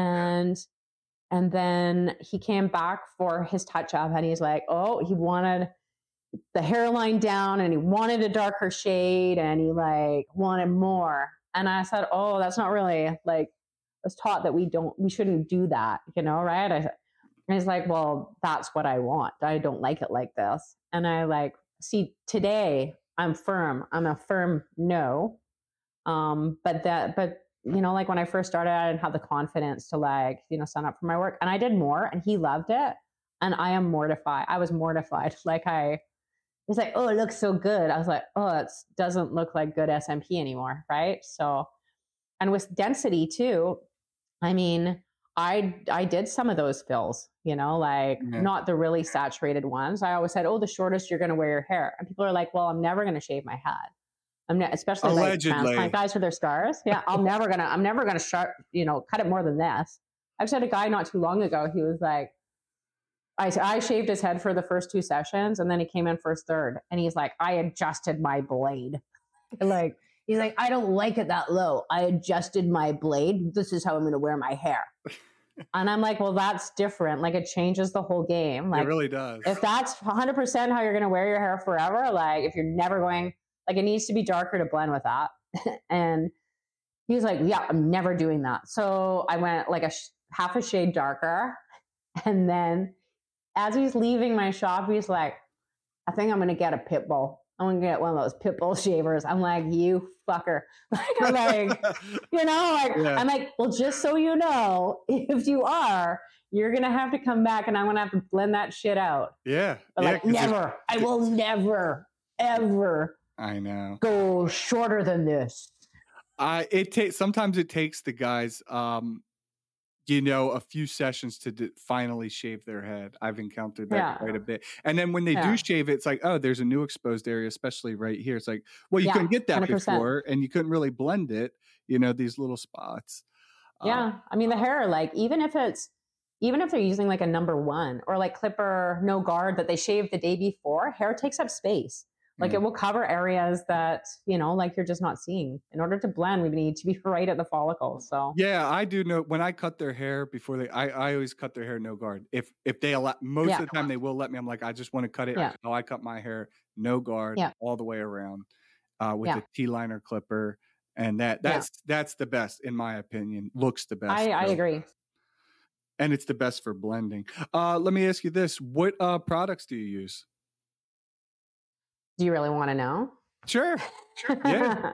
And then he came back for his touch up and he's like, oh, he wanted the hairline down and he wanted a darker shade and he like wanted more. And I said, oh, that's not really like, I was taught that we shouldn't do that, right? And he's like, well, that's what I want. I don't like it like this. And I like, see, today I'm a firm no. But like when I first started, I didn't have the confidence to like, sign up for my work, and I did more and he loved it. And I was mortified. Like he's like, oh, it looks so good. I was like, oh, it doesn't look like good SMP anymore. Right. So, and with density too, I mean, I did some of those fills, not the really saturated ones. I always said, oh, the shortest you're going to wear your hair. And people are like, well, I'm never going to shave my head. I'm not, especially like transplant guys for their scars. Yeah, I'm never gonna cut it more than this. I just had a guy not too long ago. He was like, I shaved his head for the first 2 sessions, and then he came in for his third, and he's like, I adjusted my blade. Like he's like, I don't like it that low. I adjusted my blade. This is how I'm going to wear my hair. And I'm like, well, that's different. Like it changes the whole game. Like it really does. If that's 100% how you're going to wear your hair forever, like if you're never going. Like it needs to be darker to blend with that. And he was like, yeah, I'm never doing that. So I went like half a shade darker. And then as he's leaving my shop, he's like, I think I'm going to get a pit bull. I'm going to get one of those pit bull shavers. I'm like, you fucker. I'm like, I'm like, well, just so you know, if you are, you're going to have to come back and I'm going to have to blend that shit out. Yeah. But like, never. I will never, ever. I know. Go shorter than this. Sometimes it takes the guys, a few sessions to finally shave their head. I've encountered that quite a bit. And then when they do shave it, it's like, oh, there's a new exposed area, especially right here. It's like, well, you couldn't get that 100%. Before, and you couldn't really blend it. These little spots. Yeah, I mean the hair, like even if they're using like a number 1 or like clipper no guard that they shaved the day before, hair takes up space. Like it will cover areas that, like you're just not seeing. In order to blend, we need to be right at the follicle. So yeah, I do know when I cut their hair before I always cut their hair no guard. If they allow, most of the time they will let me. I'm like, I just want to cut it how I cut my hair, no guard, all the way around, with a T-liner clipper, and that's the best in my opinion. Looks the best. I agree. And it's the best for blending. Let me ask you this. What products do you use? Do you really want to know? Sure. Yeah.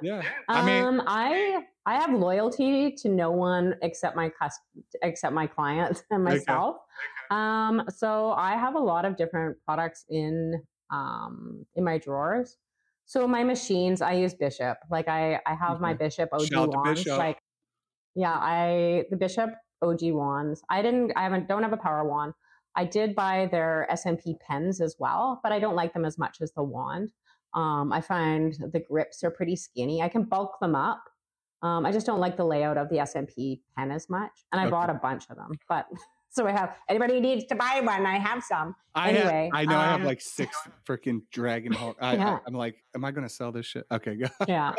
I have loyalty to no one except my clients and myself. Okay. So I have a lot of different products in my drawers. So my machines, I use Bishop. Like I have my Bishop OG wands. Bishop. Like, yeah, the Bishop OG wands. Don't have a power wand. I did buy their SMP pens as well, but I don't like them as much as the wand. I find the grips are pretty skinny. I can bulk them up. I just don't like the layout of the SMP pen as much. And I bought a bunch of them, but so I have, anybody needs to buy one, I have some. I have like 6 freaking Dragon Hawk. I'm like, am I going to sell this shit? Okay, go. Yeah.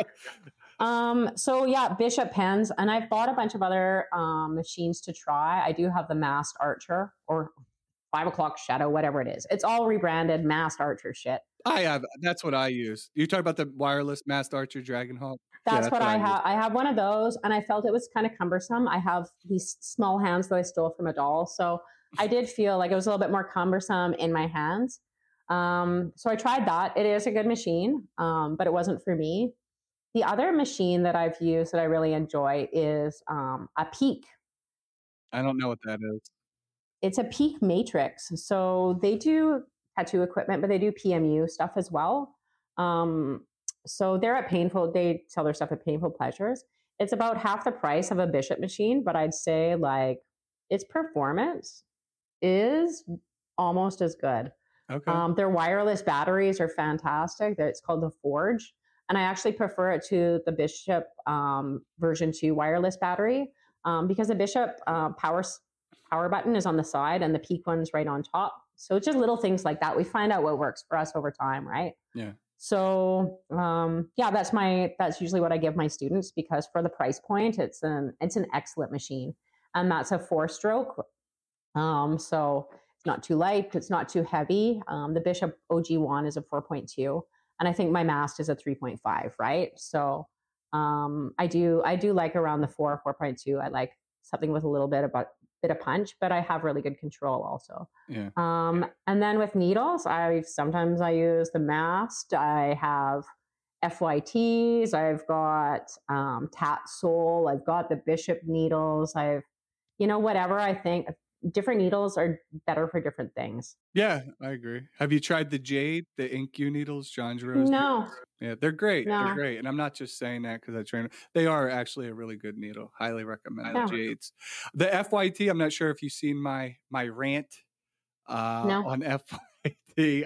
So yeah, Bishop pens, and I've bought a bunch of other machines to try. I do have the Masked Archer or 5 o'clock Shadow, whatever it is. It's all rebranded Masked Archer shit. That's what I use. You talk about the wireless Masked Archer Dragon Hawk? That's what I have. I have one of those, and I felt it was kind of cumbersome. I have these small hands that I stole from a doll, so I did feel like it was a little bit more cumbersome in my hands. So I tried that. It is a good machine, but it wasn't for me. The other machine that I've used that I really enjoy is a Peak. I don't know what that is. It's a Peak Matrix. So they do tattoo equipment, but they do PMU stuff as well. So they sell their stuff at Painful Pleasures. It's about half the price of a Bishop machine, but I'd say like its performance is almost as good. Okay. Their wireless batteries are fantastic. It's called the Forge. And I actually prefer it to the Bishop version 2 wireless battery because the Bishop power button is on the side and the Peak one's right on top. So it's just little things like that. We find out what works for us over time, right? Yeah. So that's usually what I give my students because for the price point, it's an excellent machine, and that's a 4-stroke. So it's not too light, it's not too heavy. The Bishop OG wand is a 4.2, and I think my Masked is a 3.5, right? So I do like around the 4.2. I like something with a little bit of punch, but I have really good control also. Yeah. And then with needles, sometimes I use the Masked. I have FYTs. I've got Tat Soul. I've got the Bishop needles. Whatever. I think different needles are better for different things. Yeah, I agree. Have you tried the Jade, the Ink-U needles, John Giroux? No. Needles? Yeah, they're great. No. They're great. And I'm not just saying that because I train them. They are actually a really good needle. Highly recommend the Jades. The FYT, I'm not sure if you've seen my rant on FYT.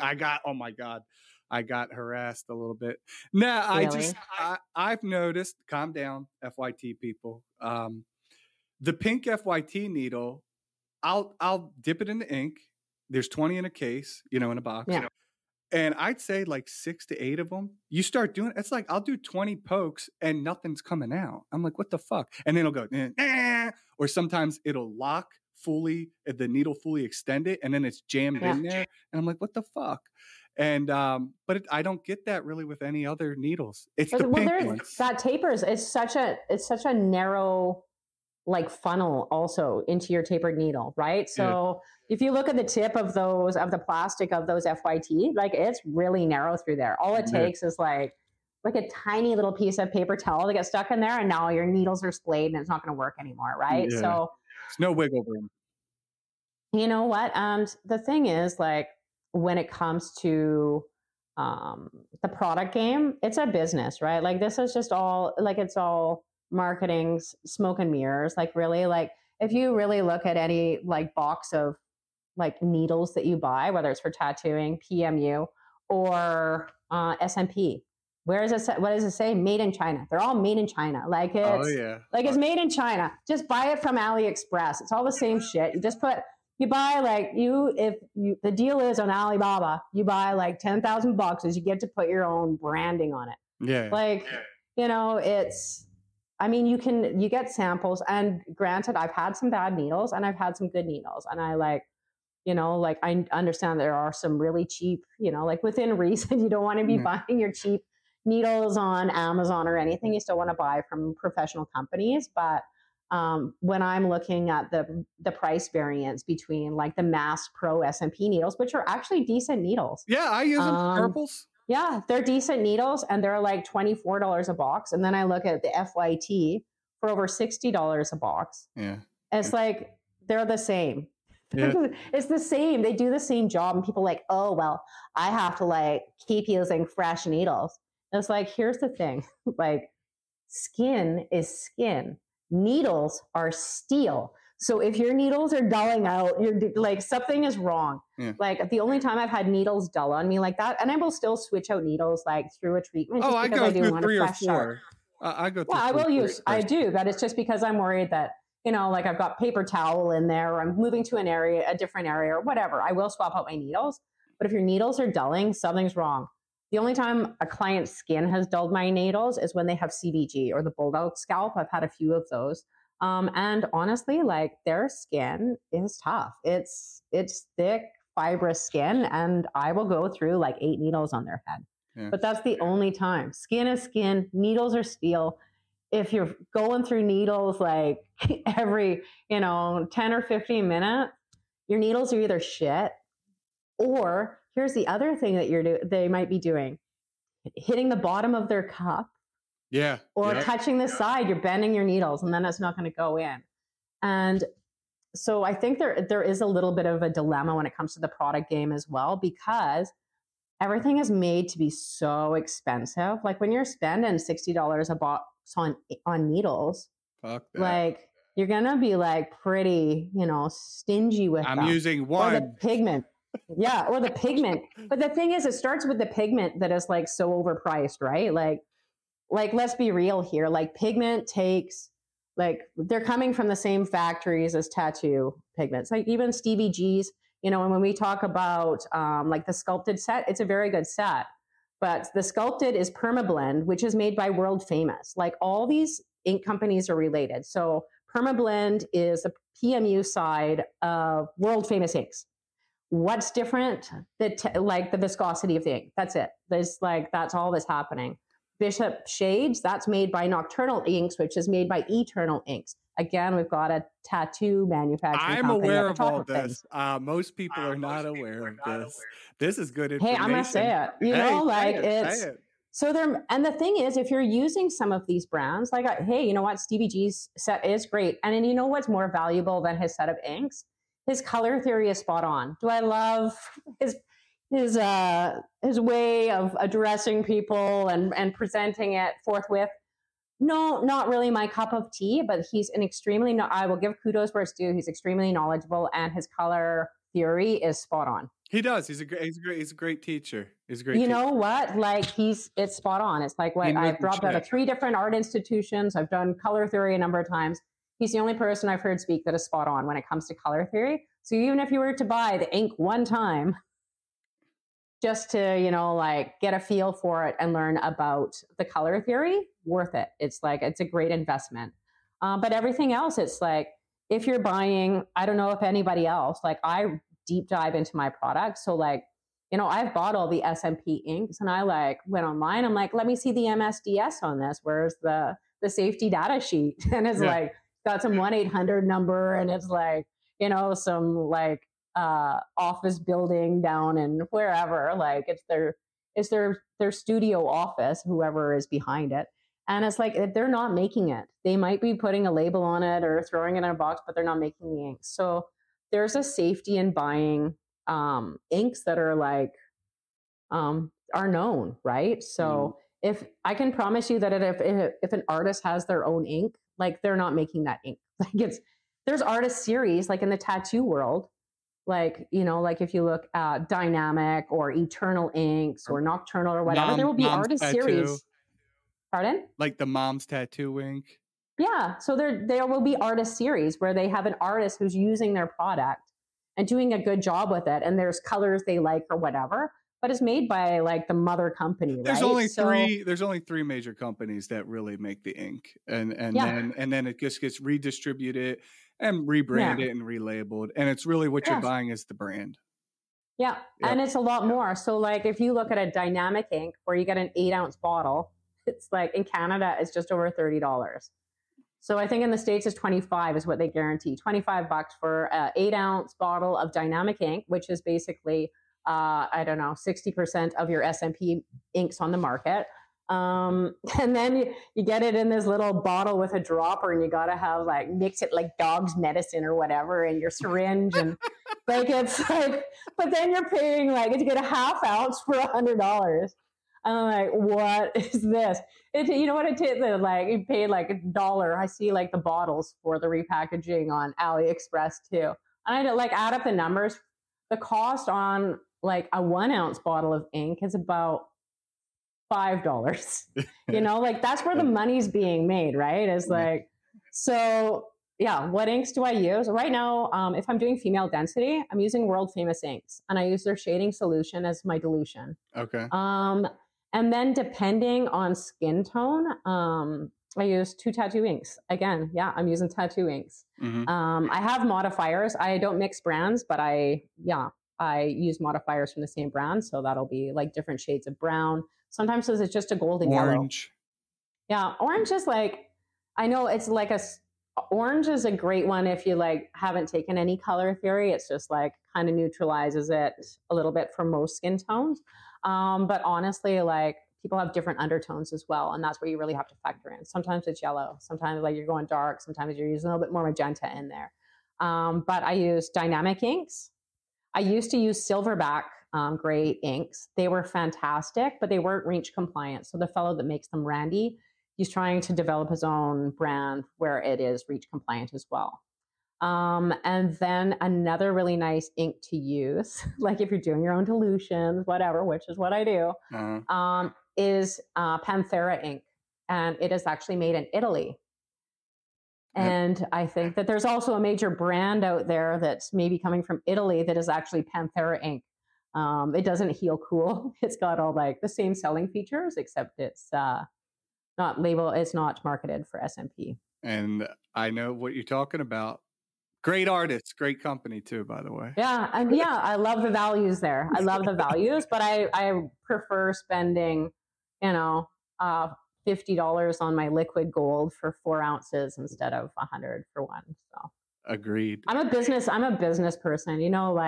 I got harassed a little bit. No, really? I've noticed, calm down, FYT people. The pink FYT needle, I'll dip it in the ink. There's 20 in a case, in a box. Yeah. And I'd say like 6 to 8 of them. You start doing it's like I'll do 20 pokes and nothing's coming out. I'm like, what the fuck? And then it'll go, or sometimes it'll lock fully, the needle fully extended, and then it's jammed in there. And I'm like, what the fuck? And but I don't get that really with any other needles. It's the pink ones. That tapers. It's such a narrow like funnel also into your tapered needle, right? So if you look at the tip of the plastic of those FYT, like it's really narrow through there. All it takes is like a tiny little piece of paper towel to get stuck in there, and now your needles are splayed and it's not going to work anymore, right? Yeah. So there's no wiggle room. You know what? The thing is, like, when it comes to the product game, it's a business, right? Like this is just all like it's all marketing, smoke and mirrors. Like really, like if you really look at any like box of like needles that you buy, whether it's for tattooing, PMU, or SMP, what does it say? Made in China. They're all made in China. Like it's it's made in China. Just buy it from AliExpress. It's all the same shit. You buy like the deal is on Alibaba, you buy like 10,000 boxes, you get to put your own branding on it. Yeah. Like, you get samples, and granted, I've had some bad needles and I've had some good needles, and I understand there are some really cheap, like within reason, you don't want to be buying your cheap needles on Amazon or anything. You still want to buy from professional companies, but when I'm looking at the price variance between like the Mass Pro SMP needles, which are actually decent needles. Yeah, I use them. Purples. Yeah, they're decent needles, and they're like $24 a box. And then I look at the FYT for over $60 a box. Yeah, it's like they're the same. Yeah. It's the same. They do the same job, and people are like, oh well, I have to like keep using fresh needles. And it's like, here's the thing: like, skin is skin. Needles are steel. So if your needles are dulling out, you're like, something is wrong. Yeah. Like, the only time I've had needles dull on me like that, and I will still switch out needles like through a treatment. Oh, I go through 3 or 4. I go through. Well, I will use. I do, but it's just because I'm worried that, you know, like I've got paper towel in there, or I'm moving to a different area, or whatever. I will swap out my needles. But if your needles are dulling, something's wrong. The only time a client's skin has dulled my needles is when they have CBG or the bulldog scalp. I've had a few of those. And honestly, like, their skin is tough. It's thick, fibrous skin, and I will go through like 8 needles on their head. Yeah. But that's the only time. Skin is skin, needles are steel. If you're going through needles like every, 10 or 15 minutes, your needles are either shit, or here's the other thing that they might be doing: hitting the bottom of their cup. Yeah. Or touching the side, you're bending your needles, and then it's not going to go in. And so I think there is a little bit of a dilemma when it comes to the product game as well, because everything is made to be so expensive. Like, when you're spending $60 a box on needles, like, you're going to be like pretty, stingy with them. I'm using one. Or the pigment. Yeah, or the pigment. But the thing is, it starts with the pigment that is like so overpriced, right? Like, let's be real here. Like, pigment takes, like, they're coming from the same factories as tattoo pigments. Like, even Stevie G's, and when we talk about like the sculpted set, it's a very good set. But the sculpted is Permablend, which is made by World Famous. Like, all these ink companies are related. So Permablend is the PMU side of World Famous inks. What's different? Like the viscosity of the ink. That's it. That's all that's happening. Bishop Shades, that's made by Nocturnal Inks, which is made by Eternal Inks. Again, we've got a tattoo manufacturing I'm company aware of all this. Most people are not aware of this. This is good information. Hey, I'm going to say it. Say it. So and the thing is, if you're using some of these brands, like, hey, you know what? Stevie G's set is great. And then, you know what's more valuable than his set of inks? His color theory is spot on. Do I love his way of addressing people and presenting it forthwith? No, not really my cup of tea, but he's I will give kudos where it's due. He's extremely knowledgeable, and his color theory is spot on. He does. He's a great teacher. He's a great teacher. Know what? Like, it's spot on. It's like, what, I've dropped out of 3 different art institutions. I've done color theory a number of times. He's the only person I've heard speak that is spot on when it comes to color theory. So even if you were to buy the ink one time, just to, get a feel for it and learn about the color theory, worth it. It's a great investment. But everything else, it's like, if you're buying, I don't know if anybody else, like, I deep dive into my product. So I've bought all the SMP inks, and I went online. I'm like, let me see the MSDS on this. Where's the safety data sheet? And it's got some 1-800 number, and it's some office building down in wherever, it's their studio office, whoever is behind it. And it's like, they're not making it. They might be putting a label on it or throwing it in a box, but they're not making the ink. So there's a safety in buying inks that are are known, right? So if I can promise you that if an artist has their own ink, they're not making that ink. There's artist series, in the tattoo world, if you look at Dynamic or Eternal Inks or Nocturnal or whatever, there will be artist tattoo series. Pardon? Like the Mom's Tattoo ink. Yeah. So there will be artist series where they have an artist who's using their product and doing a good job with it. And there's colors they like or whatever, but it's made by the mother company, right? There's only 3 major companies that really make the ink. And then it just gets redistributed and rebranded and relabeled. And it's really what you're buying is the brand. Yeah. Yep. And it's a lot more. So if you look at a Dynamic ink where you get an 8-ounce bottle, it's in Canada, it's just over $30. So I think in the States is 25 is what they guarantee. $25 for an 8-ounce bottle of dynamic ink, which is basically, 60% of your S&P inks on the market. And then you get it in this little bottle with a dropper, and you got to have mix it like dog's medicine or whatever in your syringe. And it's but then you're paying to get a half ounce for $100. I'm like, what is this? You know what it did? You paid $1. I see the bottles for the repackaging on AliExpress too. And I had to add up the numbers. The cost on a 1-ounce bottle of ink is about $5. That's where the money's being made, right? So yeah, what inks do I use? Right now, if I'm doing female density, I'm using world famous inks, and I use their shading solution as my dilution. Okay. And then depending on skin tone, I use 2 tattoo inks. Again, yeah, I'm using tattoo inks. Mm-hmm. I have modifiers. I don't mix brands, but I use modifiers from the same brand. So that'll be different shades of brown. Sometimes it's just a golden orange. Yellow. Yeah, orange is I know it's orange is a great one if you haven't taken any color theory. It's just kind of neutralizes it a little bit for most skin tones. But honestly, people have different undertones as well, and that's where you really have to factor in. Sometimes it's yellow, sometimes you're going dark, sometimes you're using a little bit more magenta in there. But I use dynamic inks. I used to use silverback gray inks. They were fantastic, but they weren't REACH compliant. So the fellow that makes them, Randy, he's trying to develop his own brand where it is REACH compliant as well. And then another really nice ink to use, if you're doing your own dilutions, whatever, which is what I do, is Panthera ink. And it is actually made in Italy. And I think that there's also a major brand out there that's maybe coming from Italy that is actually Panthera ink. It doesn't heal cool. It's got all the same selling features, except it's it's not marketed for S&P. And I know what you're talking about. Great artists, great company too, by the way. Yeah, and I love the values there. I love the values, but I prefer spending, $50 on my liquid gold for 4 ounces instead of $100 for one. So agreed. I'm a business person.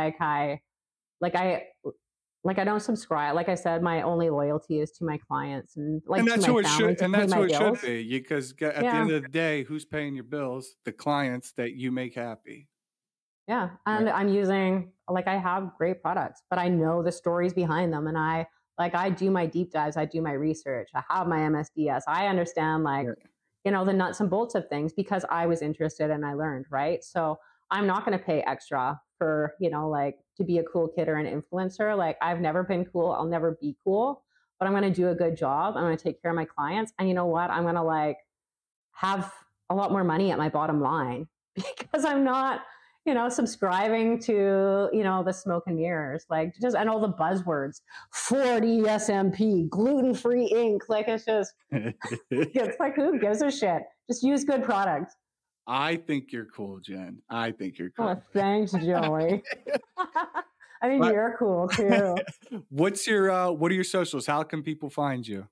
I don't subscribe. Like I said, my only loyalty is to my clients and that's who it should. And that's who it should be. Because at the end of the day, who's paying your bills? The clients that you make happy. Yeah, and I'm using I have great products, but I know the stories behind them, and I do my deep dives. I do my research. I have my MSDS. I understand the nuts and bolts of things because I was interested and I learned, right? So I'm not going to pay extra for, to be a cool kid or an influencer. I've never been cool. I'll never be cool, but I'm going to do a good job. I'm going to take care of my clients. And you know what? I'm going to have a lot more money at my bottom line because I'm not, subscribing to, the smoke and mirrors, and all the buzzwords, 40 S&P, gluten-free ink. It's just, it's who gives a shit? Just use good products. I think you're cool, Jen. I think you're cool. Oh, thanks, Joey. I think you're cool too. What are your socials? How can people find you?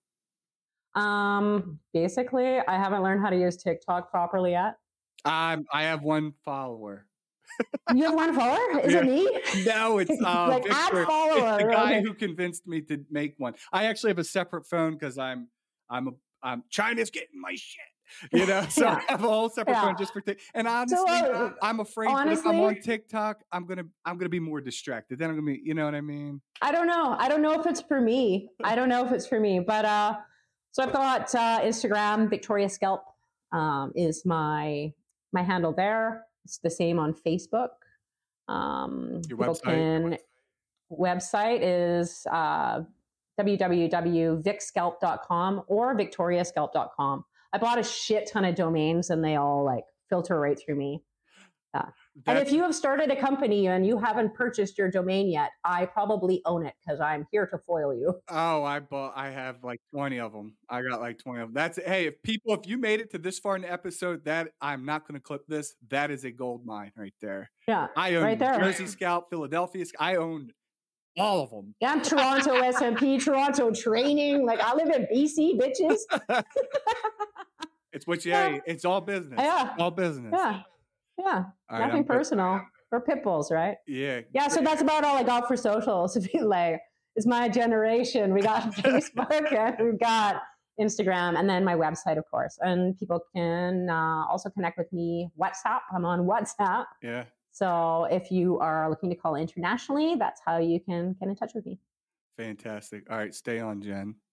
Basically, I haven't learned how to use TikTok properly yet. I have one follower. You have one follower? Is it me? No, it's Victor. Add follower. It's the guy who convinced me to make one. I actually have a separate phone because I'm China's getting my shit. So I have a whole separate phone just for and honestly, I'm afraid that if I'm on TikTok, I'm gonna be more distracted. Then I'm gonna be, you know what I mean? I don't know if it's for me. But so I've got Instagram. Victoria Scalp is my handle there. It's the same on Facebook. Your website? Website is www.vicscalp.com or victoriascalp.com. I bought a shit ton of domains and they all filter right through me. And if you have started a company and you haven't purchased your domain yet, I probably own it because I'm here to foil you. Oh, I have 20 of them. I got 20 of them. Hey, if you made it to this far in the episode, that I'm not going to clip this. That is a gold mine right there. Yeah. I own right there. Jersey Scalp, Philadelphia. I own all of them. Yeah, I'm Toronto S&P, Toronto Training. I live in BC, bitches. It's what you hey, it's all business. Yeah. All business. Yeah. Yeah. Right, nothing personal. We're pit bulls, right? Yeah. Yeah. So that's about all I got for socials. To be like, it's my generation. We got Facebook and we've got Instagram, and then my website, of course. And people can also connect with me. WhatsApp. I'm on WhatsApp. Yeah. So if you are looking to call internationally, that's how you can get in touch with me. Fantastic. All right. Stay on, Jen.